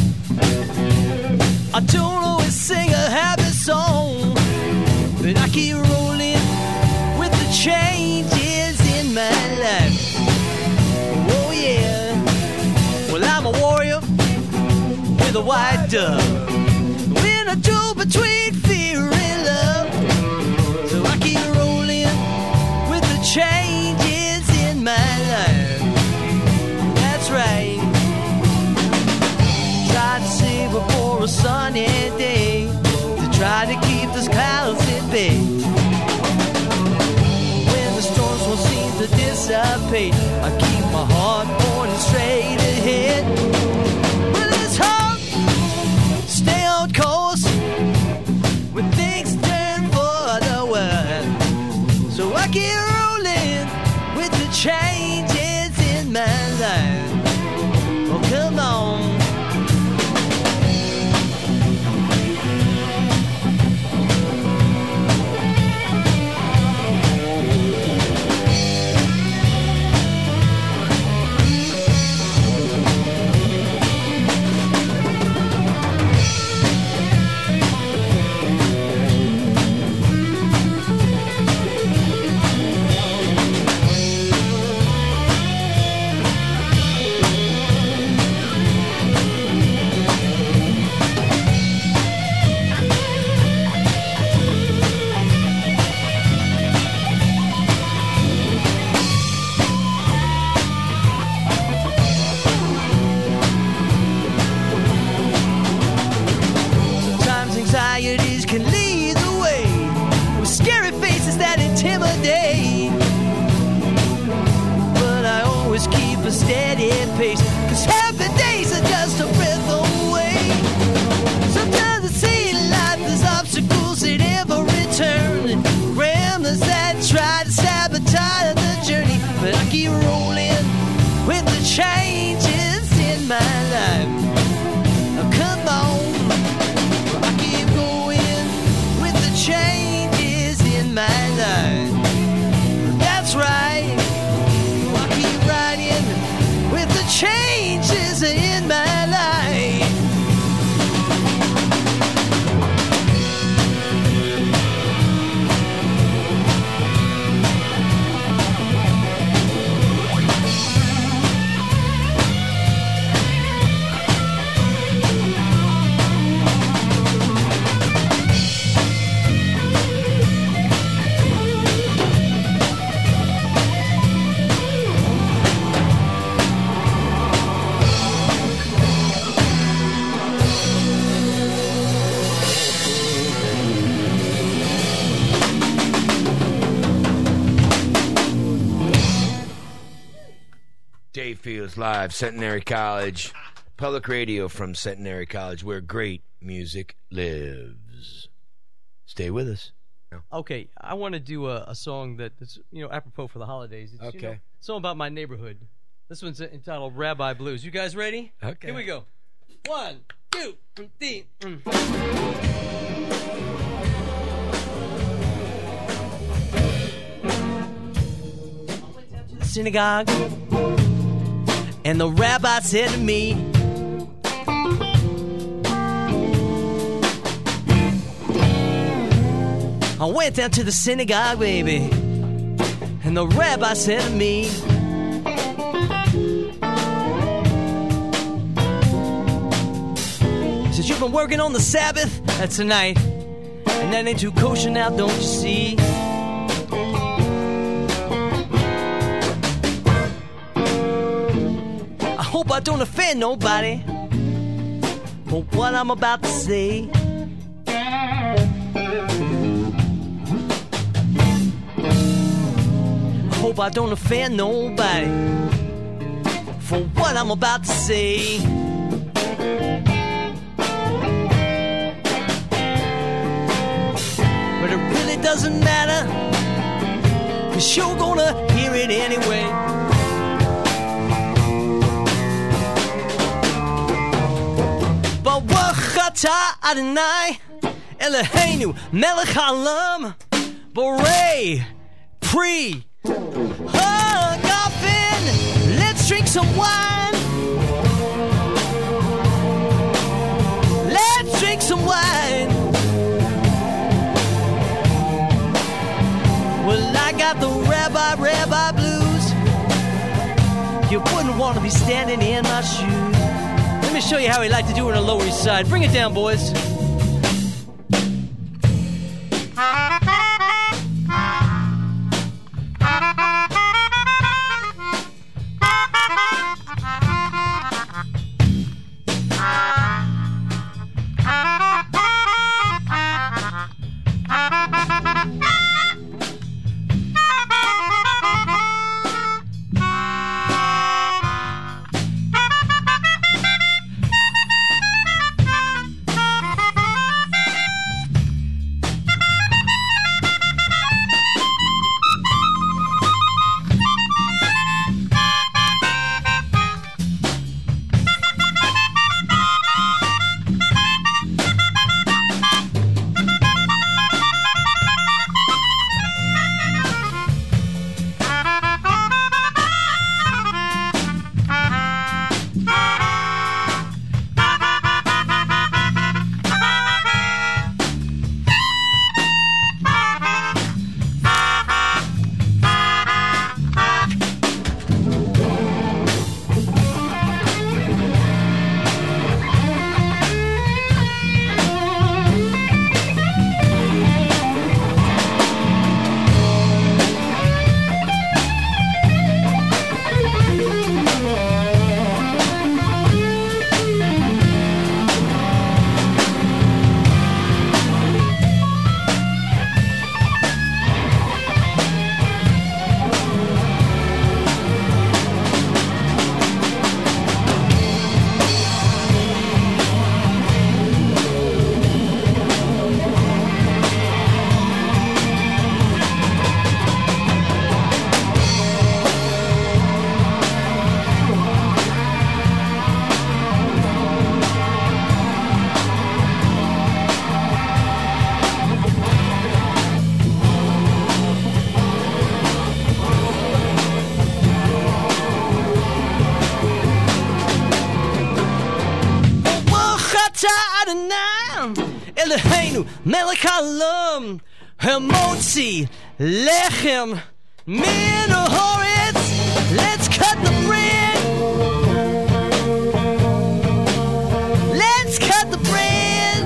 I don't always sing a happy song, but I keep rolling with the changes in my life. Oh yeah, well I'm a warrior with a white dove, in a duel between fear and love. So I keep rolling with the changes in my life. That's right. Try to save her for a sunny day, to try to keep the clouds at bay. When the storms won't seem to dissipate, I keep my heart pointing straight ahead. Well, it's hard, stay on course when things turn for the worse. So I keep rolling with the changes in my life. Oh, come on. Sometimes anxieties can lead the way, with scary faces that intimidate. But I always keep a steady pace. Cause happy days are just a breath away. Sometimes it seems life is obstacles at every turn, gremlins that try to sabotage the journey. But I keep rolling with the changes in my life. Oh, come on, I keep going with the changes in my life. That's right, I keep riding with the changes in my life. Dave Fields live, Centenary College, public radio from Centenary College, where great music lives. Stay with us. Okay, I want to do a, a song that's, you know, apropos for the holidays. It's, you know, Okay. a song about my neighborhood. This one's entitled Rabbi Blues. You guys ready? Okay. Here we go. One, two, three. Mm. Synagogue, and the rabbi said to me, I went down to the synagogue, baby, and the rabbi said to me, he said, you've been working on the Sabbath uh, tonight, and that ain't too kosher now, don't you see? I hope I don't offend nobody for what I'm about to say. I hope I don't offend nobody for what I'm about to say. But it really doesn't matter, 'cause you're gonna hear it anyway. Ata Adonai Eloheinu Melech Haolam Borei Pri Hagafen. Let's drink some wine. Let's drink some wine. Well, I got the rabbi, rabbi blues. You wouldn't want to be standing in my shoes. Let me show you how he liked to do it on the Lower East Side. Bring it down, boys. Eloheinu, Melech Haolam, Hamotzi, Lechem, Min Horitz. Let's cut the bread. Let's cut the bread.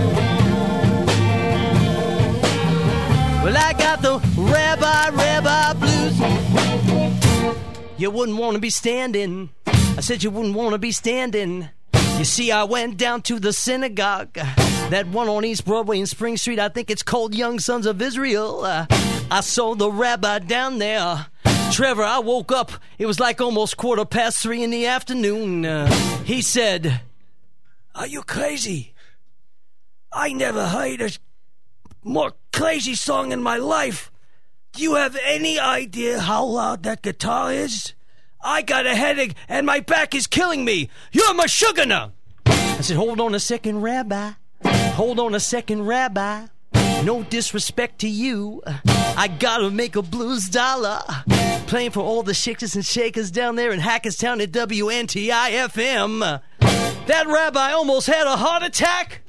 Well, I got the rabbi, rabbi blues. You wouldn't want to be standing. I said you wouldn't want to be standing. You see, I went down to the synagogue, that one on East Broadway and Spring Street. I think it's called Young Sons of Israel. Uh, I saw the rabbi down there. Trevor, I woke up. It was like almost quarter past three in the afternoon. Uh, he said, "Are you crazy? I never heard a more crazy song in my life. Do you have any idea how loud that guitar is? I got a headache and my back is killing me. You're my sugar." I said, "Hold on a second, Rabbi. Hold on a second, Rabbi. No disrespect to you. I gotta make a blues dollar. Playing for all the shakers and shakers down there in Hackettstown at W N T I F M. That rabbi almost had a heart attack."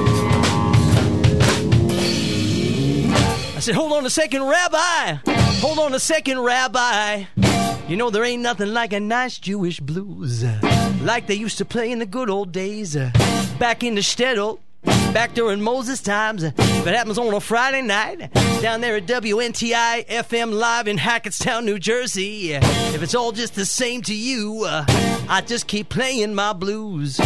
I said, "Hold on a second, Rabbi. Hold on a second, Rabbi. You know, there ain't nothing like a nice Jewish blues, like they used to play in the good old days, back in the shtetl, back during Moses times. If it happens on a Friday night, down there at W N T I F M live in Hackettstown, New Jersey. If it's all just the same to you, uh, I just keep playing my blues."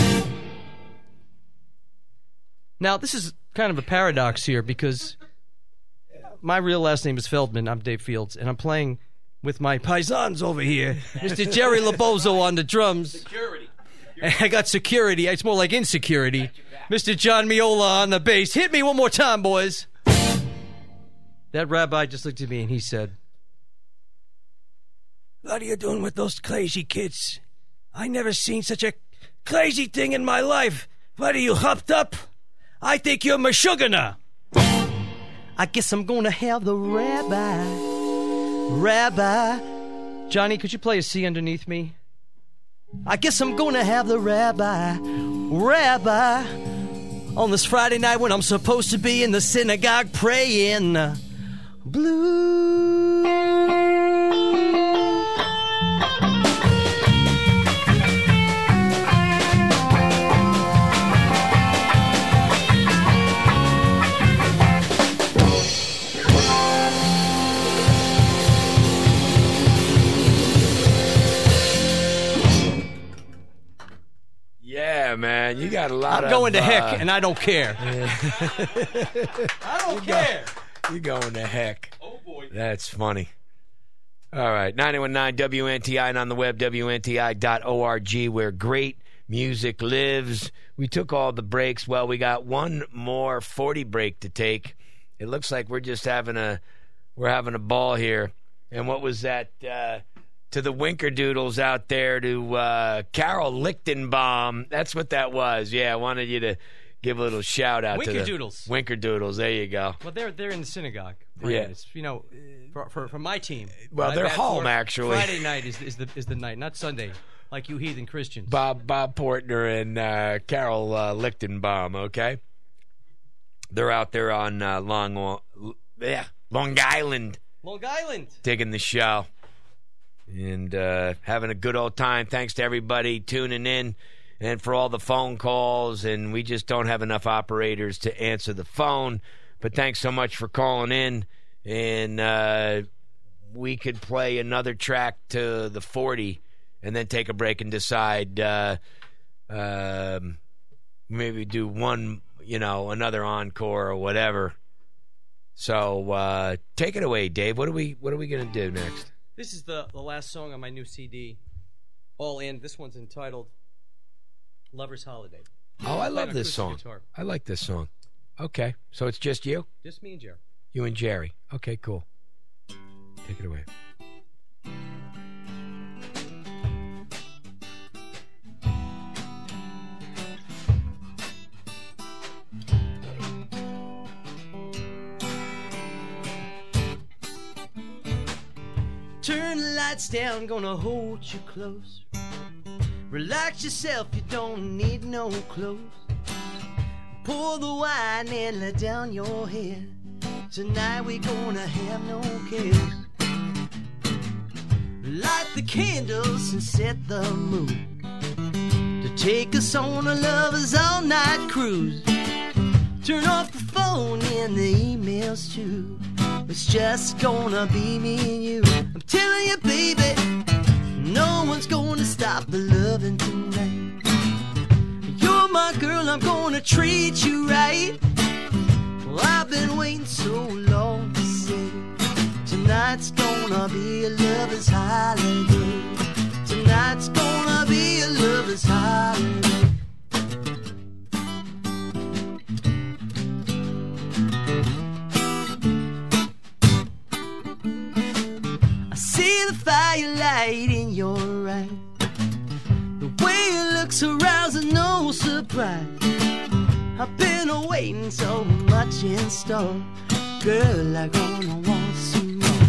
Now, this is kind of a paradox here, because my real last name is Feldman. I'm Dave Fields, and I'm playing with my paisans over here. Mister Jerry Labozo on the drums. Security. And I got security. It's more like insecurity. Mister John Miola on the bass. Hit me one more time, boys. That rabbi just looked at me and he said, "What are you doing with those crazy kids? I never seen such a crazy thing in my life. What are you, hopped up? I think you're Meshuggah. I guess I'm gonna have the rabbi. Rabbi." Johnny, could you play a C underneath me? "I guess I'm gonna have the rabbi, rabbi, on this Friday night when I'm supposed to be in the synagogue praying blues." Yeah, man, you got a lot I'm of... going to uh, heck, and I don't care. I don't care. You going to heck. Oh, boy. That's funny. All right, ninety-one point nine W N T I and on the web, W N T I dot org, where great music lives. We took all the breaks. Well, we got one more forty break to take. It looks like we're just having a we're having a ball here. And what was that? Uh, to the Winkerdoodles out there, to uh, Carol Lichtenbaum. That's what that was. Yeah, I wanted you to give a little shout out to the Winkerdoodles. Winkerdoodles. There you go. Well, they're they're in the synagogue. Yeah. It's, you know, for, for for my team. Well, I they're bat home, for- actually. Friday night is is the is the night, not Sunday, like you heathen Christians. Bob Bob Portner and uh, Carol uh, Lichtenbaum, okay? They're out there on uh, Long, yeah, Long Island Long Island. digging the show and uh, having a good old time. Thanks to everybody tuning in and for all the phone calls. And we just don't have enough operators to answer the phone. But thanks so much for calling in. And uh, we could play another track to the forty and then take a break and decide uh, um, maybe do one, you know, another encore or whatever. So uh, take it away, Dave. What are we What are we gonna do next? This is the the last song on my new C D. All in. This one's entitled "Lover's Holiday." Oh, I Playing love this acoustic song. guitar. I like this song. Okay, so it's just you, Just me and Jerry. you and Jerry. Okay, cool. Take it away. Turn the lights down, gonna hold you close. Relax yourself, you don't need no clothes. Pour the wine and let down your head. Tonight we gonna have no cares. Light the candles and set the mood to take us on a lover's all-night cruise. Turn off the phone and the emails too. It's just gonna be me and you. I'm telling you, baby, no one's gonna stop the loving tonight. You're my girl, I'm gonna treat you right. Well, I've been waiting so long to say tonight's gonna be a lover's holiday. Tonight's gonna be a lover's holiday. I see the firelight in your eyes. The way it looks arousing, no surprise. I've been waiting so much in store. Girl, I'm gonna want some more.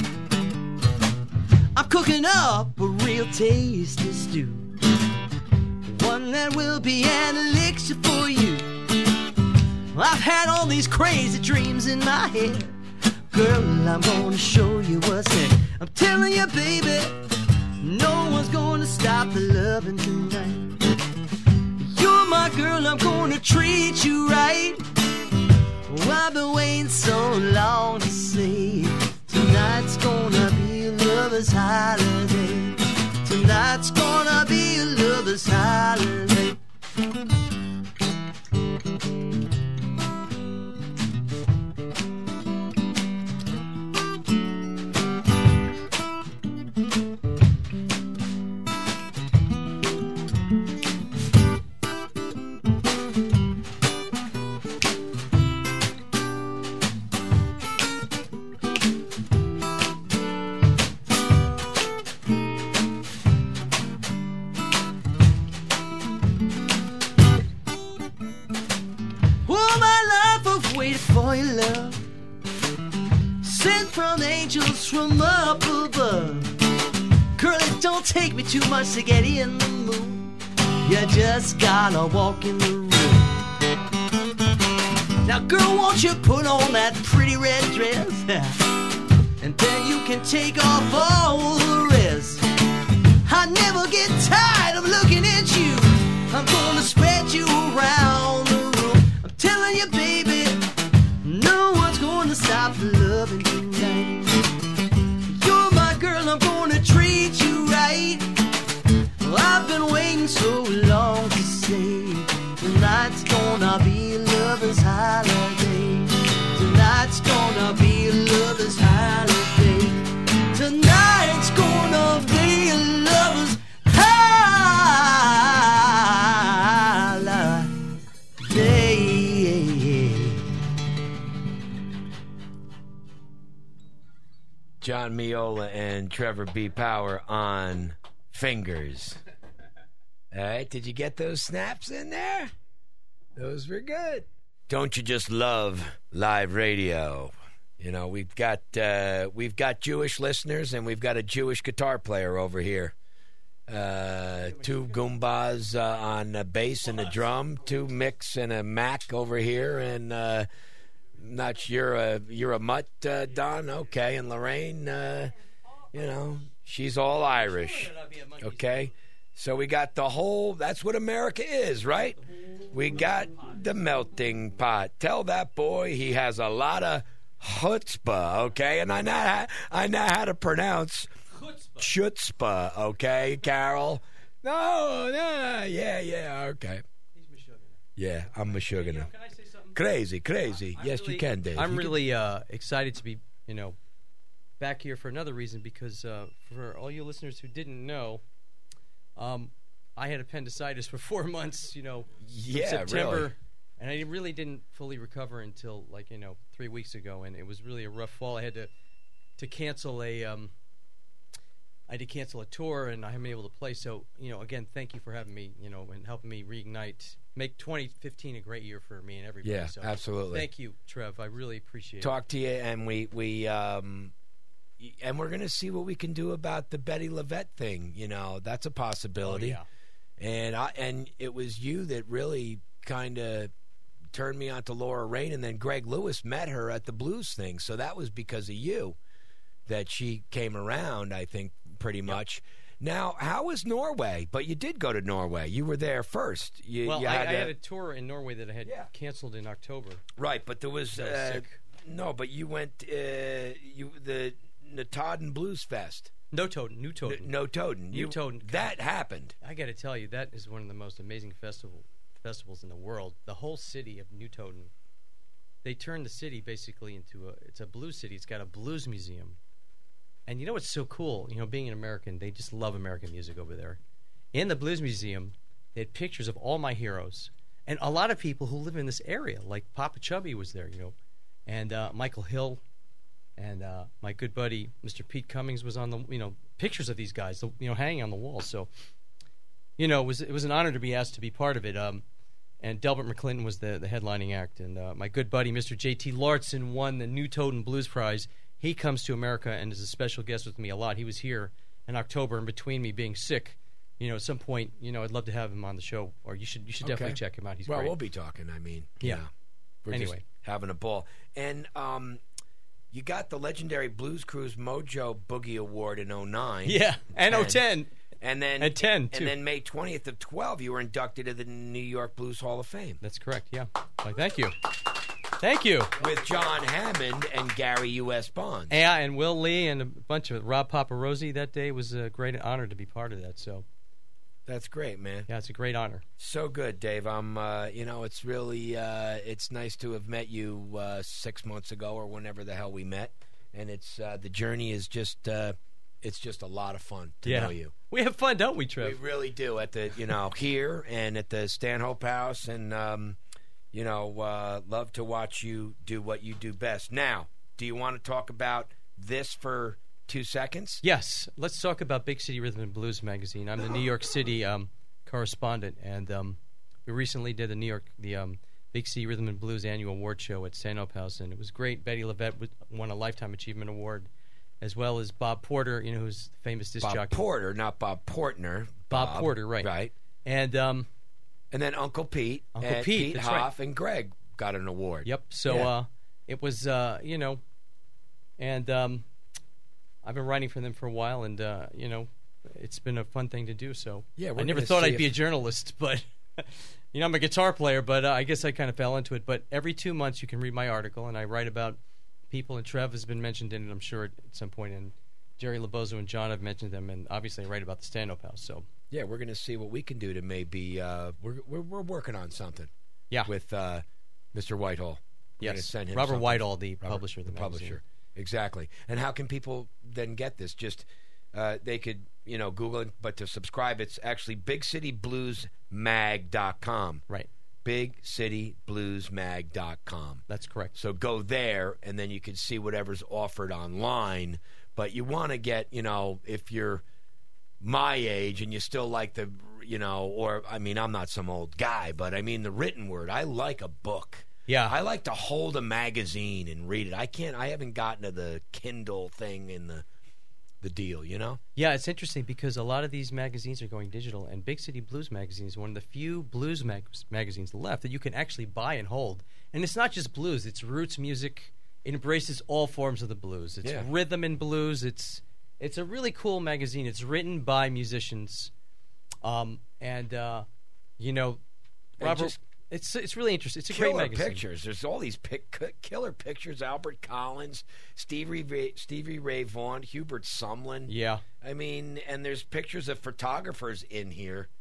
I'm cooking up a real tasty stew, one that will be an elixir for you. I've had all these crazy dreams in my head. Girl, I'm gonna show you what's next. I'm telling you, baby, no one's gonna stop the loving tonight. You're my girl, I'm gonna treat you right. Oh, I've been waiting so long to say tonight's gonna be a lover's holiday. Tonight's gonna be a lover's holiday. For your love, sent from angels from up above. Girl, it don't take me too much to get in the mood. You just gotta walk in the room. Now, girl, won't you put on that pretty red dress, and then you can take off all the rest. I never get tired of looking at you. I'm gonna spread you around the room. I'm telling you, baby, no one's gonna stop the loving tonight. You're my girl, I'm gonna treat you right. Well, I've been waiting so long to say tonight's gonna be a lover's holiday. Tonight's gonna be a lover's holiday. Tonight's gonna be a lover's holiday. John Miola and Trevor B. Power on Fingers. All right, did you get those snaps in there? Those were good. Don't you just love live radio? You know, we've got uh, we've got Jewish listeners, and we've got a Jewish guitar player over here. Uh, two Goombas uh, on a bass and a drum, two Micks and a Mac over here, and uh, not sure you're a you're a mutt, uh, Don. Okay, and Lorraine, uh, you know, she's all Irish. Okay, so we got the whole. That's what America is, right? We got the melting pot. Tell that boy he has a lot of chutzpah. Okay, and I know how, I know how to pronounce chutzpah. Okay, Carol. No, no, yeah, yeah, okay. Yeah, I'm Meshuggah. Crazy, crazy. I'm yes, really, you can, Dave. I'm you really uh, excited to be, you know, back here for another reason because uh, for all you listeners who didn't know, um, I had appendicitis for four months, you know, Yeah, September, really. and I really didn't fully recover until like you know three weeks ago, and it was really a rough fall. I had to to cancel a um, I had to cancel a tour, and I haven't been able to play. So, you know, again, thank you for having me, you know, and helping me reignite, make twenty fifteen a great year for me and everybody. Yeah, so absolutely. Thank you, Trev. I really appreciate Talk it. to you, and we we um, y- and we're gonna see what we can do about the Betty LaVette thing. You know, that's a possibility. Oh, yeah. And I and it was you that really kind of turned me on to Laura Rain, and then Greg Lewis met her at the blues thing. So that was because of you that she came around, I think, pretty much. Now, how was Norway? But you did go to Norway. You were there first. You, well, you I, had I a- had a tour in Norway that I had Yeah. canceled in October. Right, but there was... I was Uh, sick. no, but you went... Uh, you the Natoden Blues Fest. No Toten, New Toten. N- no Toden. New You- Toten. That happened. I got to tell you, that is one of the most amazing festival festivals in the world. The whole city of New Toten, they turned the city basically into a it's a blues city. It's got a blues museum, and you know what's so cool? You know, being an American, they just love American music over there. In the blues museum, they had pictures of all my heroes and a lot of people who live in this area, like Papa Chubby was there, you know, and uh, Michael Hill. And uh, my good buddy, Mister Pete Cummings, was on the, you know, pictures of these guys, you know, hanging on the wall. So, you know, it was it was an honor to be asked to be part of it. Um, and Delbert McClinton was the, the headlining act. And uh, my good buddy, Mister J T Larson, won the New Toten Blues Prize. He comes to America and is a special guest with me a lot. He was here in October, and between me being sick, you know, at some point, you know, I'd love to have him on the show. Or you should you should definitely Okay. check him out. He's Well, great. we'll be talking. I mean, Yeah. yeah. We're Anyway. just having a ball. And um, you got the legendary Blues Cruise Mojo Boogie Award in oh nine. Yeah, and oh And- ten. And then And ten, too. And then May twentieth of twelve, you were inducted to the New York Blues Hall of Fame That's correct, yeah. Well, thank you. Thank you. with John Hammond and Gary U S. Bonds. Yeah, and Will Lee and a bunch of Rob Paparosi that day. It was a great honor to be part of that. So, That's great, man. yeah, it's a great honor. So good, Dave. I'm, uh, you know, it's really, uh, it's nice to have met you uh, six months ago or whenever the hell we met, and it's uh, the journey is just, uh, it's just a lot of fun to yeah. know you. We have fun, don't we, We Trev? really do at the, you know, here and at the Stanhope House, and um, you know, uh, love to watch you do what you do best. Now, do you want to talk about this for two seconds? Yes. Let's talk about Big City Rhythm and Blues magazine. I'm the New York City um, correspondent, and um, we recently did the New York, the um, Big City Rhythm and Blues annual award show at Stanhope House, and it was great. Betty Levette won a Lifetime Achievement Award, as well as Bob Porter, you know, who's the famous disc Bob jockey. Porter, not Bob Portner. Bob Porter, right. Right. And um, And then Uncle Pete, Uncle and Pete, Pete that's Hoff, and Greg got an award. Yep. So Yeah. uh, it was, uh, you know, and um, I've been writing for them for a while, and uh, you know, it's been a fun thing to do. So Yeah, we're I never gonna thought see I'd be if- a journalist, but you know, I'm a guitar player, but uh, I guess I kind of fell into it. But every two months, you can read my article, and I write about people, and Trev has been mentioned in it, I'm sure, at some point, and Jerry Labozo and John have mentioned them, and obviously I write about the Stanhope House. So Yeah, we're going to see what we can do to maybe. Uh, we're, we're we're working on something. yeah, With uh, Mister Whitehall. We're gonna yes, send him Robert something. Whitehall, the Robert- publisher of the, the magazine. publisher. Exactly. And how can people then get this? Just uh, they could, you know, Google it, but to subscribe, it's actually big city blues mag dot com. Right, big city blues mag dot com. that's correct. So go there, and then you can see whatever's offered online. But you want to get, you know, if you're my age and you still like the, you know, or, I mean, I'm not some old guy, but I mean the written word. I like a book. Yeah, I like to hold a magazine and read it. I can't, I haven't gotten to the Kindle thing and the the deal, you know? Yeah, it's interesting because a lot of these magazines are going digital, and Big City Blues Magazine is one of the few blues mag- magazines left that you can actually buy and hold. And it's not just blues; it's roots music. It embraces all forms of the blues. It's Yeah. rhythm and blues. It's it's a really cool magazine. It's written by musicians, um, and uh, you know, And Robert. just It's it's really interesting. It's a great Killer magazine. pictures. There's all these pic- killer pictures. Albert Collins, Stevie Ray, Stevie Ray Vaughan, Hubert Sumlin. Yeah, I mean, and there's pictures of photographers in here.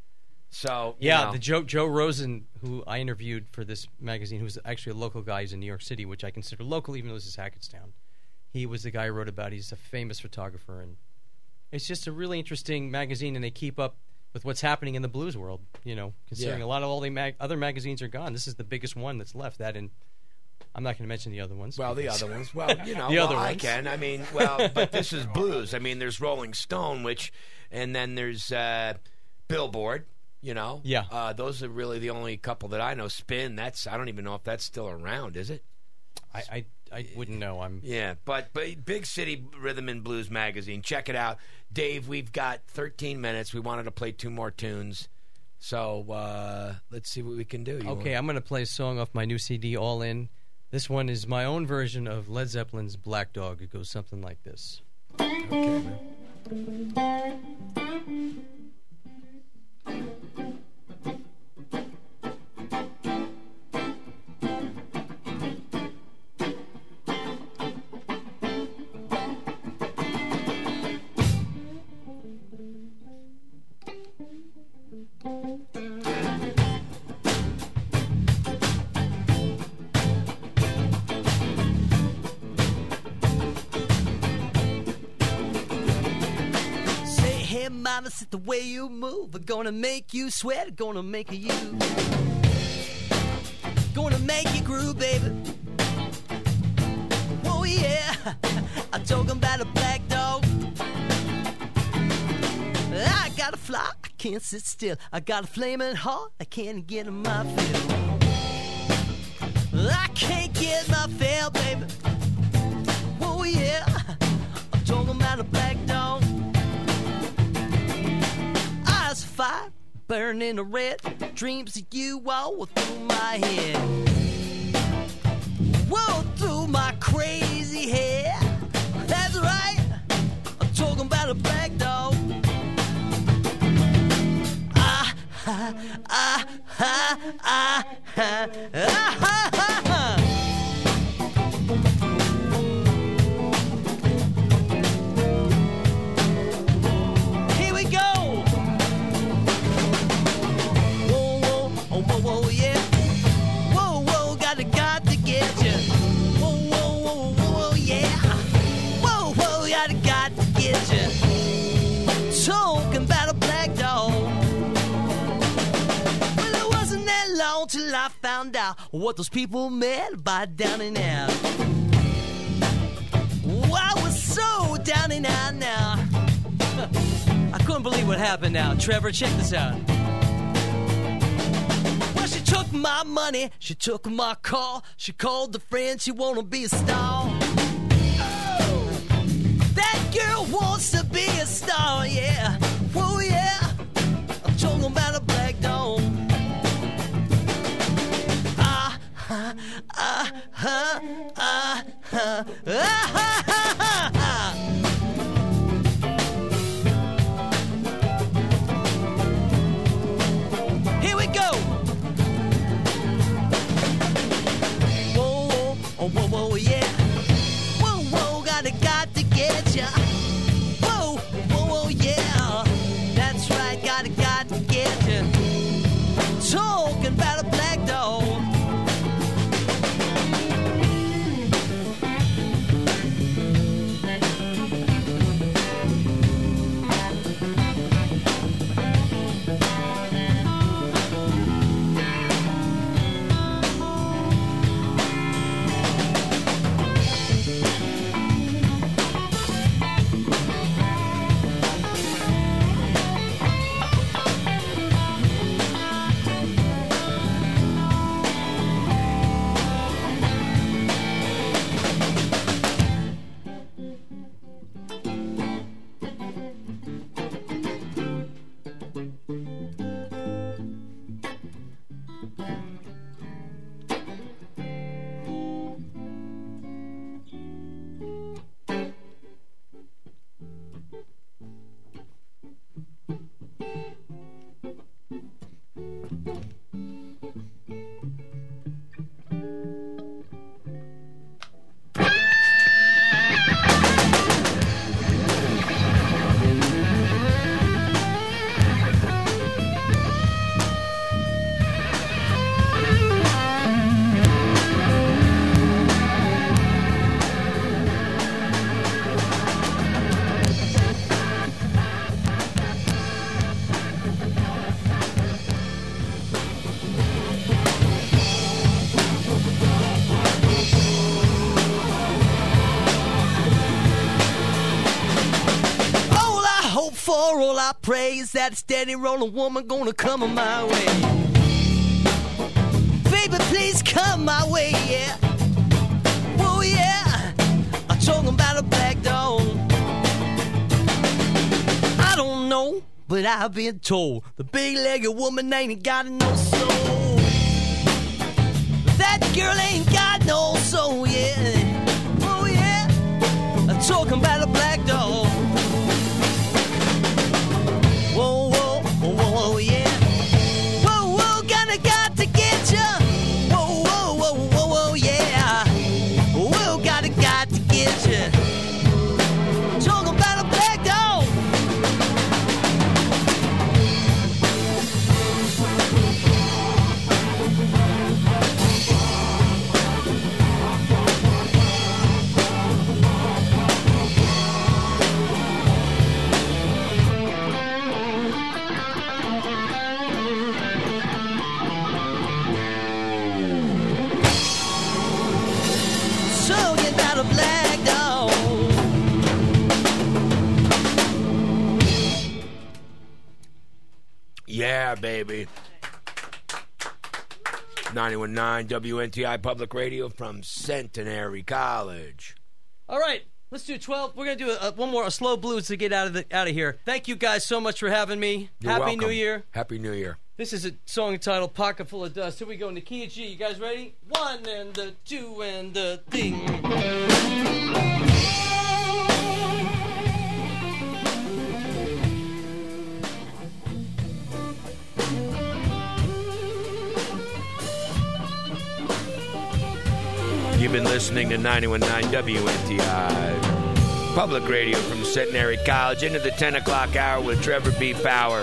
So you yeah. know, The Joe Joe Rosen, who I interviewed for this magazine, who's actually a local guy. He's in New York City, which I consider local, even though this is Hackettstown. He was the guy I wrote about. He's a famous photographer, and it's just a really interesting magazine. And they keep up with what's happening in the blues world. You know, considering Yeah. a lot of all the mag- other magazines are gone, this is the biggest one that's left. That, and I'm not going to mention the other ones. well, the because- other ones. Well, you know, The well, other I ones. can. I mean, well, but this is blues. I mean, there's Rolling Stone, which, and then there's uh, Billboard. You know, Yeah. Uh, those are really the only couple that I know. Spin. That's I don't even know if that's still around. Is it? I, I I wouldn't know. I'm Yeah, but but Big City Rhythm and Blues Magazine. Check it out, Dave. We've got thirteen minutes. We wanted to play two more tunes. So uh, let's see what we can do. You Okay, want- I'm going to play a song off my new C D, All In. This one is my own version of Led Zeppelin's Black Dog. It goes something like this. Okay, man. Say, hey, mama, sit the way you move. I'm gonna make you sweat. Gonna make you. Gonna make you groove, baby. Oh, yeah. I'm talking about a black dog. I gotta fly. I can't sit still. I got a flaming heart. I can't get in my fill. I can't get my fill, baby. Oh, yeah. I'm talking about a black dog. Eyes of fire, burning the red. Dreams of you all through my head. Whoa, through my crazy head. That's right. I'm talking about a black dog. Ah, ha, ah, ha, ah, ha, ah, ha, ha, ha. Here we go. Whoa, whoa, oh, whoa, whoa, yeah. Whoa, whoa, gotta, got to get you. Whoa, whoa, whoa, whoa, yeah. Whoa, whoa, gotta, got to get you. Talking about a black dog. Well, it wasn't that long till I found out what those people meant by down and out. Oh, I was so down and out now. I couldn't believe what happened now. Trevor, check this out. Well, she took my money, she took my car, she called the friend, she wanna be a star. Oh, that girl wants to be a star, yeah. Oh, yeah. I'm talking about a black dog. Ah, ha, ah, ha, ah, ha, ah, ha, ha, ha, ha. Here we go. Whoa, whoa, oh, whoa, whoa, yeah. Whoa, whoa, gotta, got to get ya. Whoa, whoa, whoa, yeah. That's right, gotta, got to get ya. Talking about a black dog. For all I pray is that a steady rolling woman gonna come on my way. Baby, please come my way, yeah. Oh, yeah. I'm talking about a black dog. I don't know but I've been told the big-legged woman ain't got no soul. That girl ain't got no soul, yeah. Oh, yeah. I'm talking about a black dog. Whoa, whoa, whoa, whoa, yeah. Whoa, whoa, gonna got to get ya. Whoa, whoa, whoa, whoa, whoa, yeah. Whoa, gotta got to get ya. Talking about a black dog. Talking about a black dog. Yeah, baby. ninety-one point nine W N T I Public Radio from Centenary College. All right, let's do twelve. We're gonna do a, a, one more, a slow blues to get out of the, out of here. Thank you guys so much for having me. You're Happy welcome. New Year. Happy New Year. This is a song entitled "Pocket Full of Dust." Here we go in the key of G. You guys ready? One and the two and the ding. You've been listening to ninety-one point nine W N T I Public Radio from Centenary College into the ten o'clock hour with Trevor B. Power,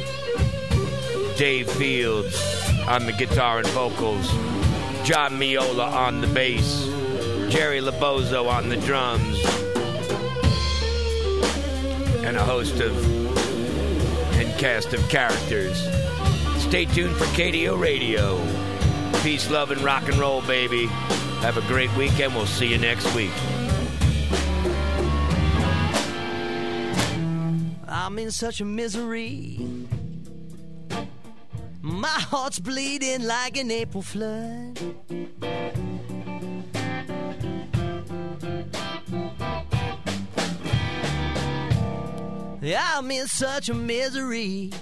Dave Fields on the guitar and vocals, John Miola on the bass, Jerry Labozo on the drums, and a host of and cast of characters. Stay tuned for K D O Radio. Peace, love, and rock and roll, baby. Have a great weekend. We'll see you next week. I'm in such a misery. My heart's bleeding like an April flood. I'm in such a misery.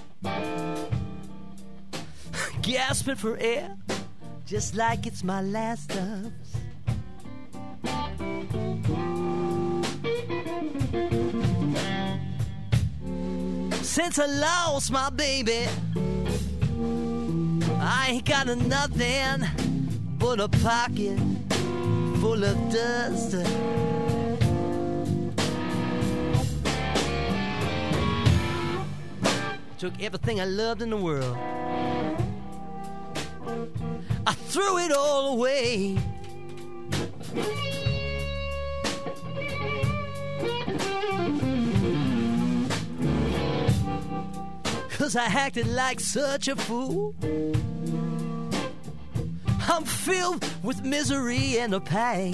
Gasping for air, just like it's my last of. Since I lost my baby, I ain't got nothing but a pocket full of dust. Took everything I loved in the world, I threw it all away. Cause I acted like such a fool. I'm filled with misery and a pain.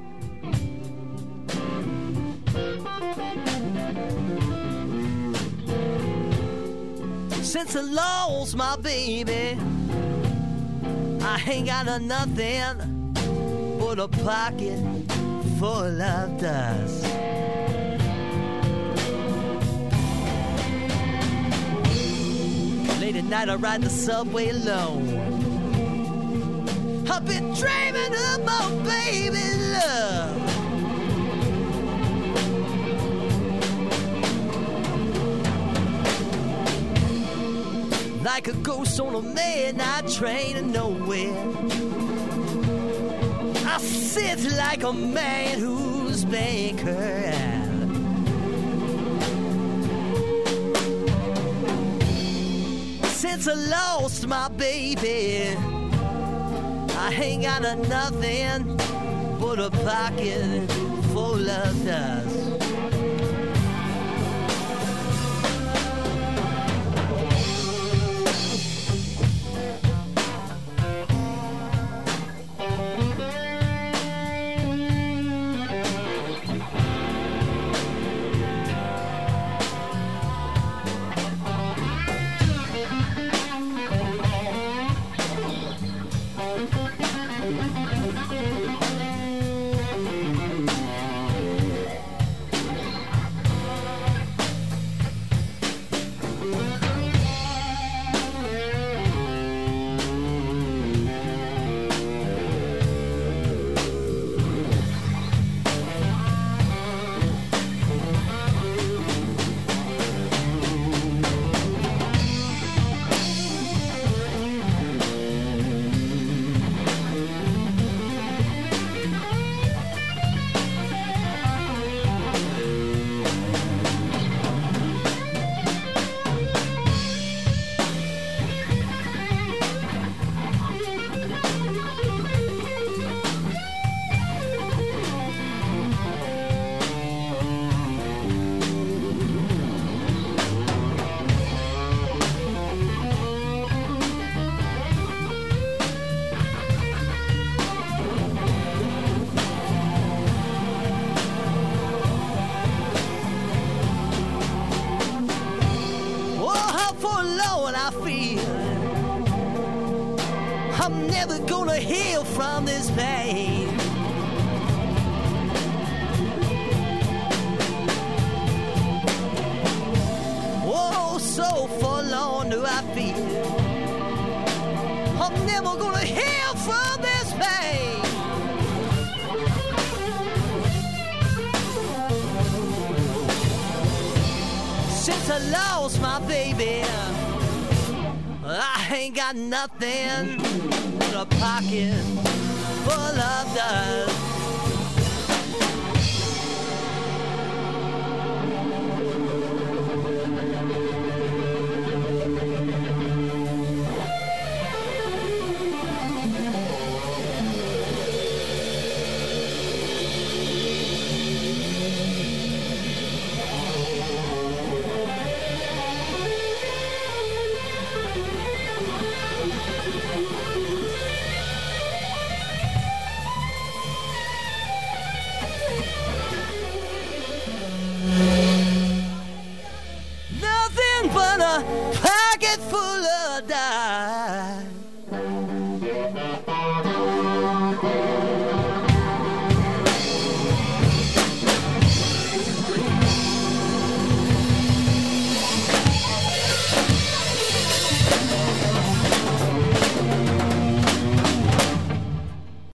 Since I lost my baby, I ain't got a nothing but a pocket full of dust. Late at night I ride the subway alone. I've been dreaming of my baby's love. Like a ghost on a midnight train to nowhere, I sit like a man who's been cursed. Since I lost my baby, I ain't got a nothing but a pocket full of dust. what I feel. I'm never gonna heal from this pain. Oh, so forlorn do I feel. I'm never gonna heal from this pain. Since I lost my baby, I ain't got nothing but a pocket full of dust.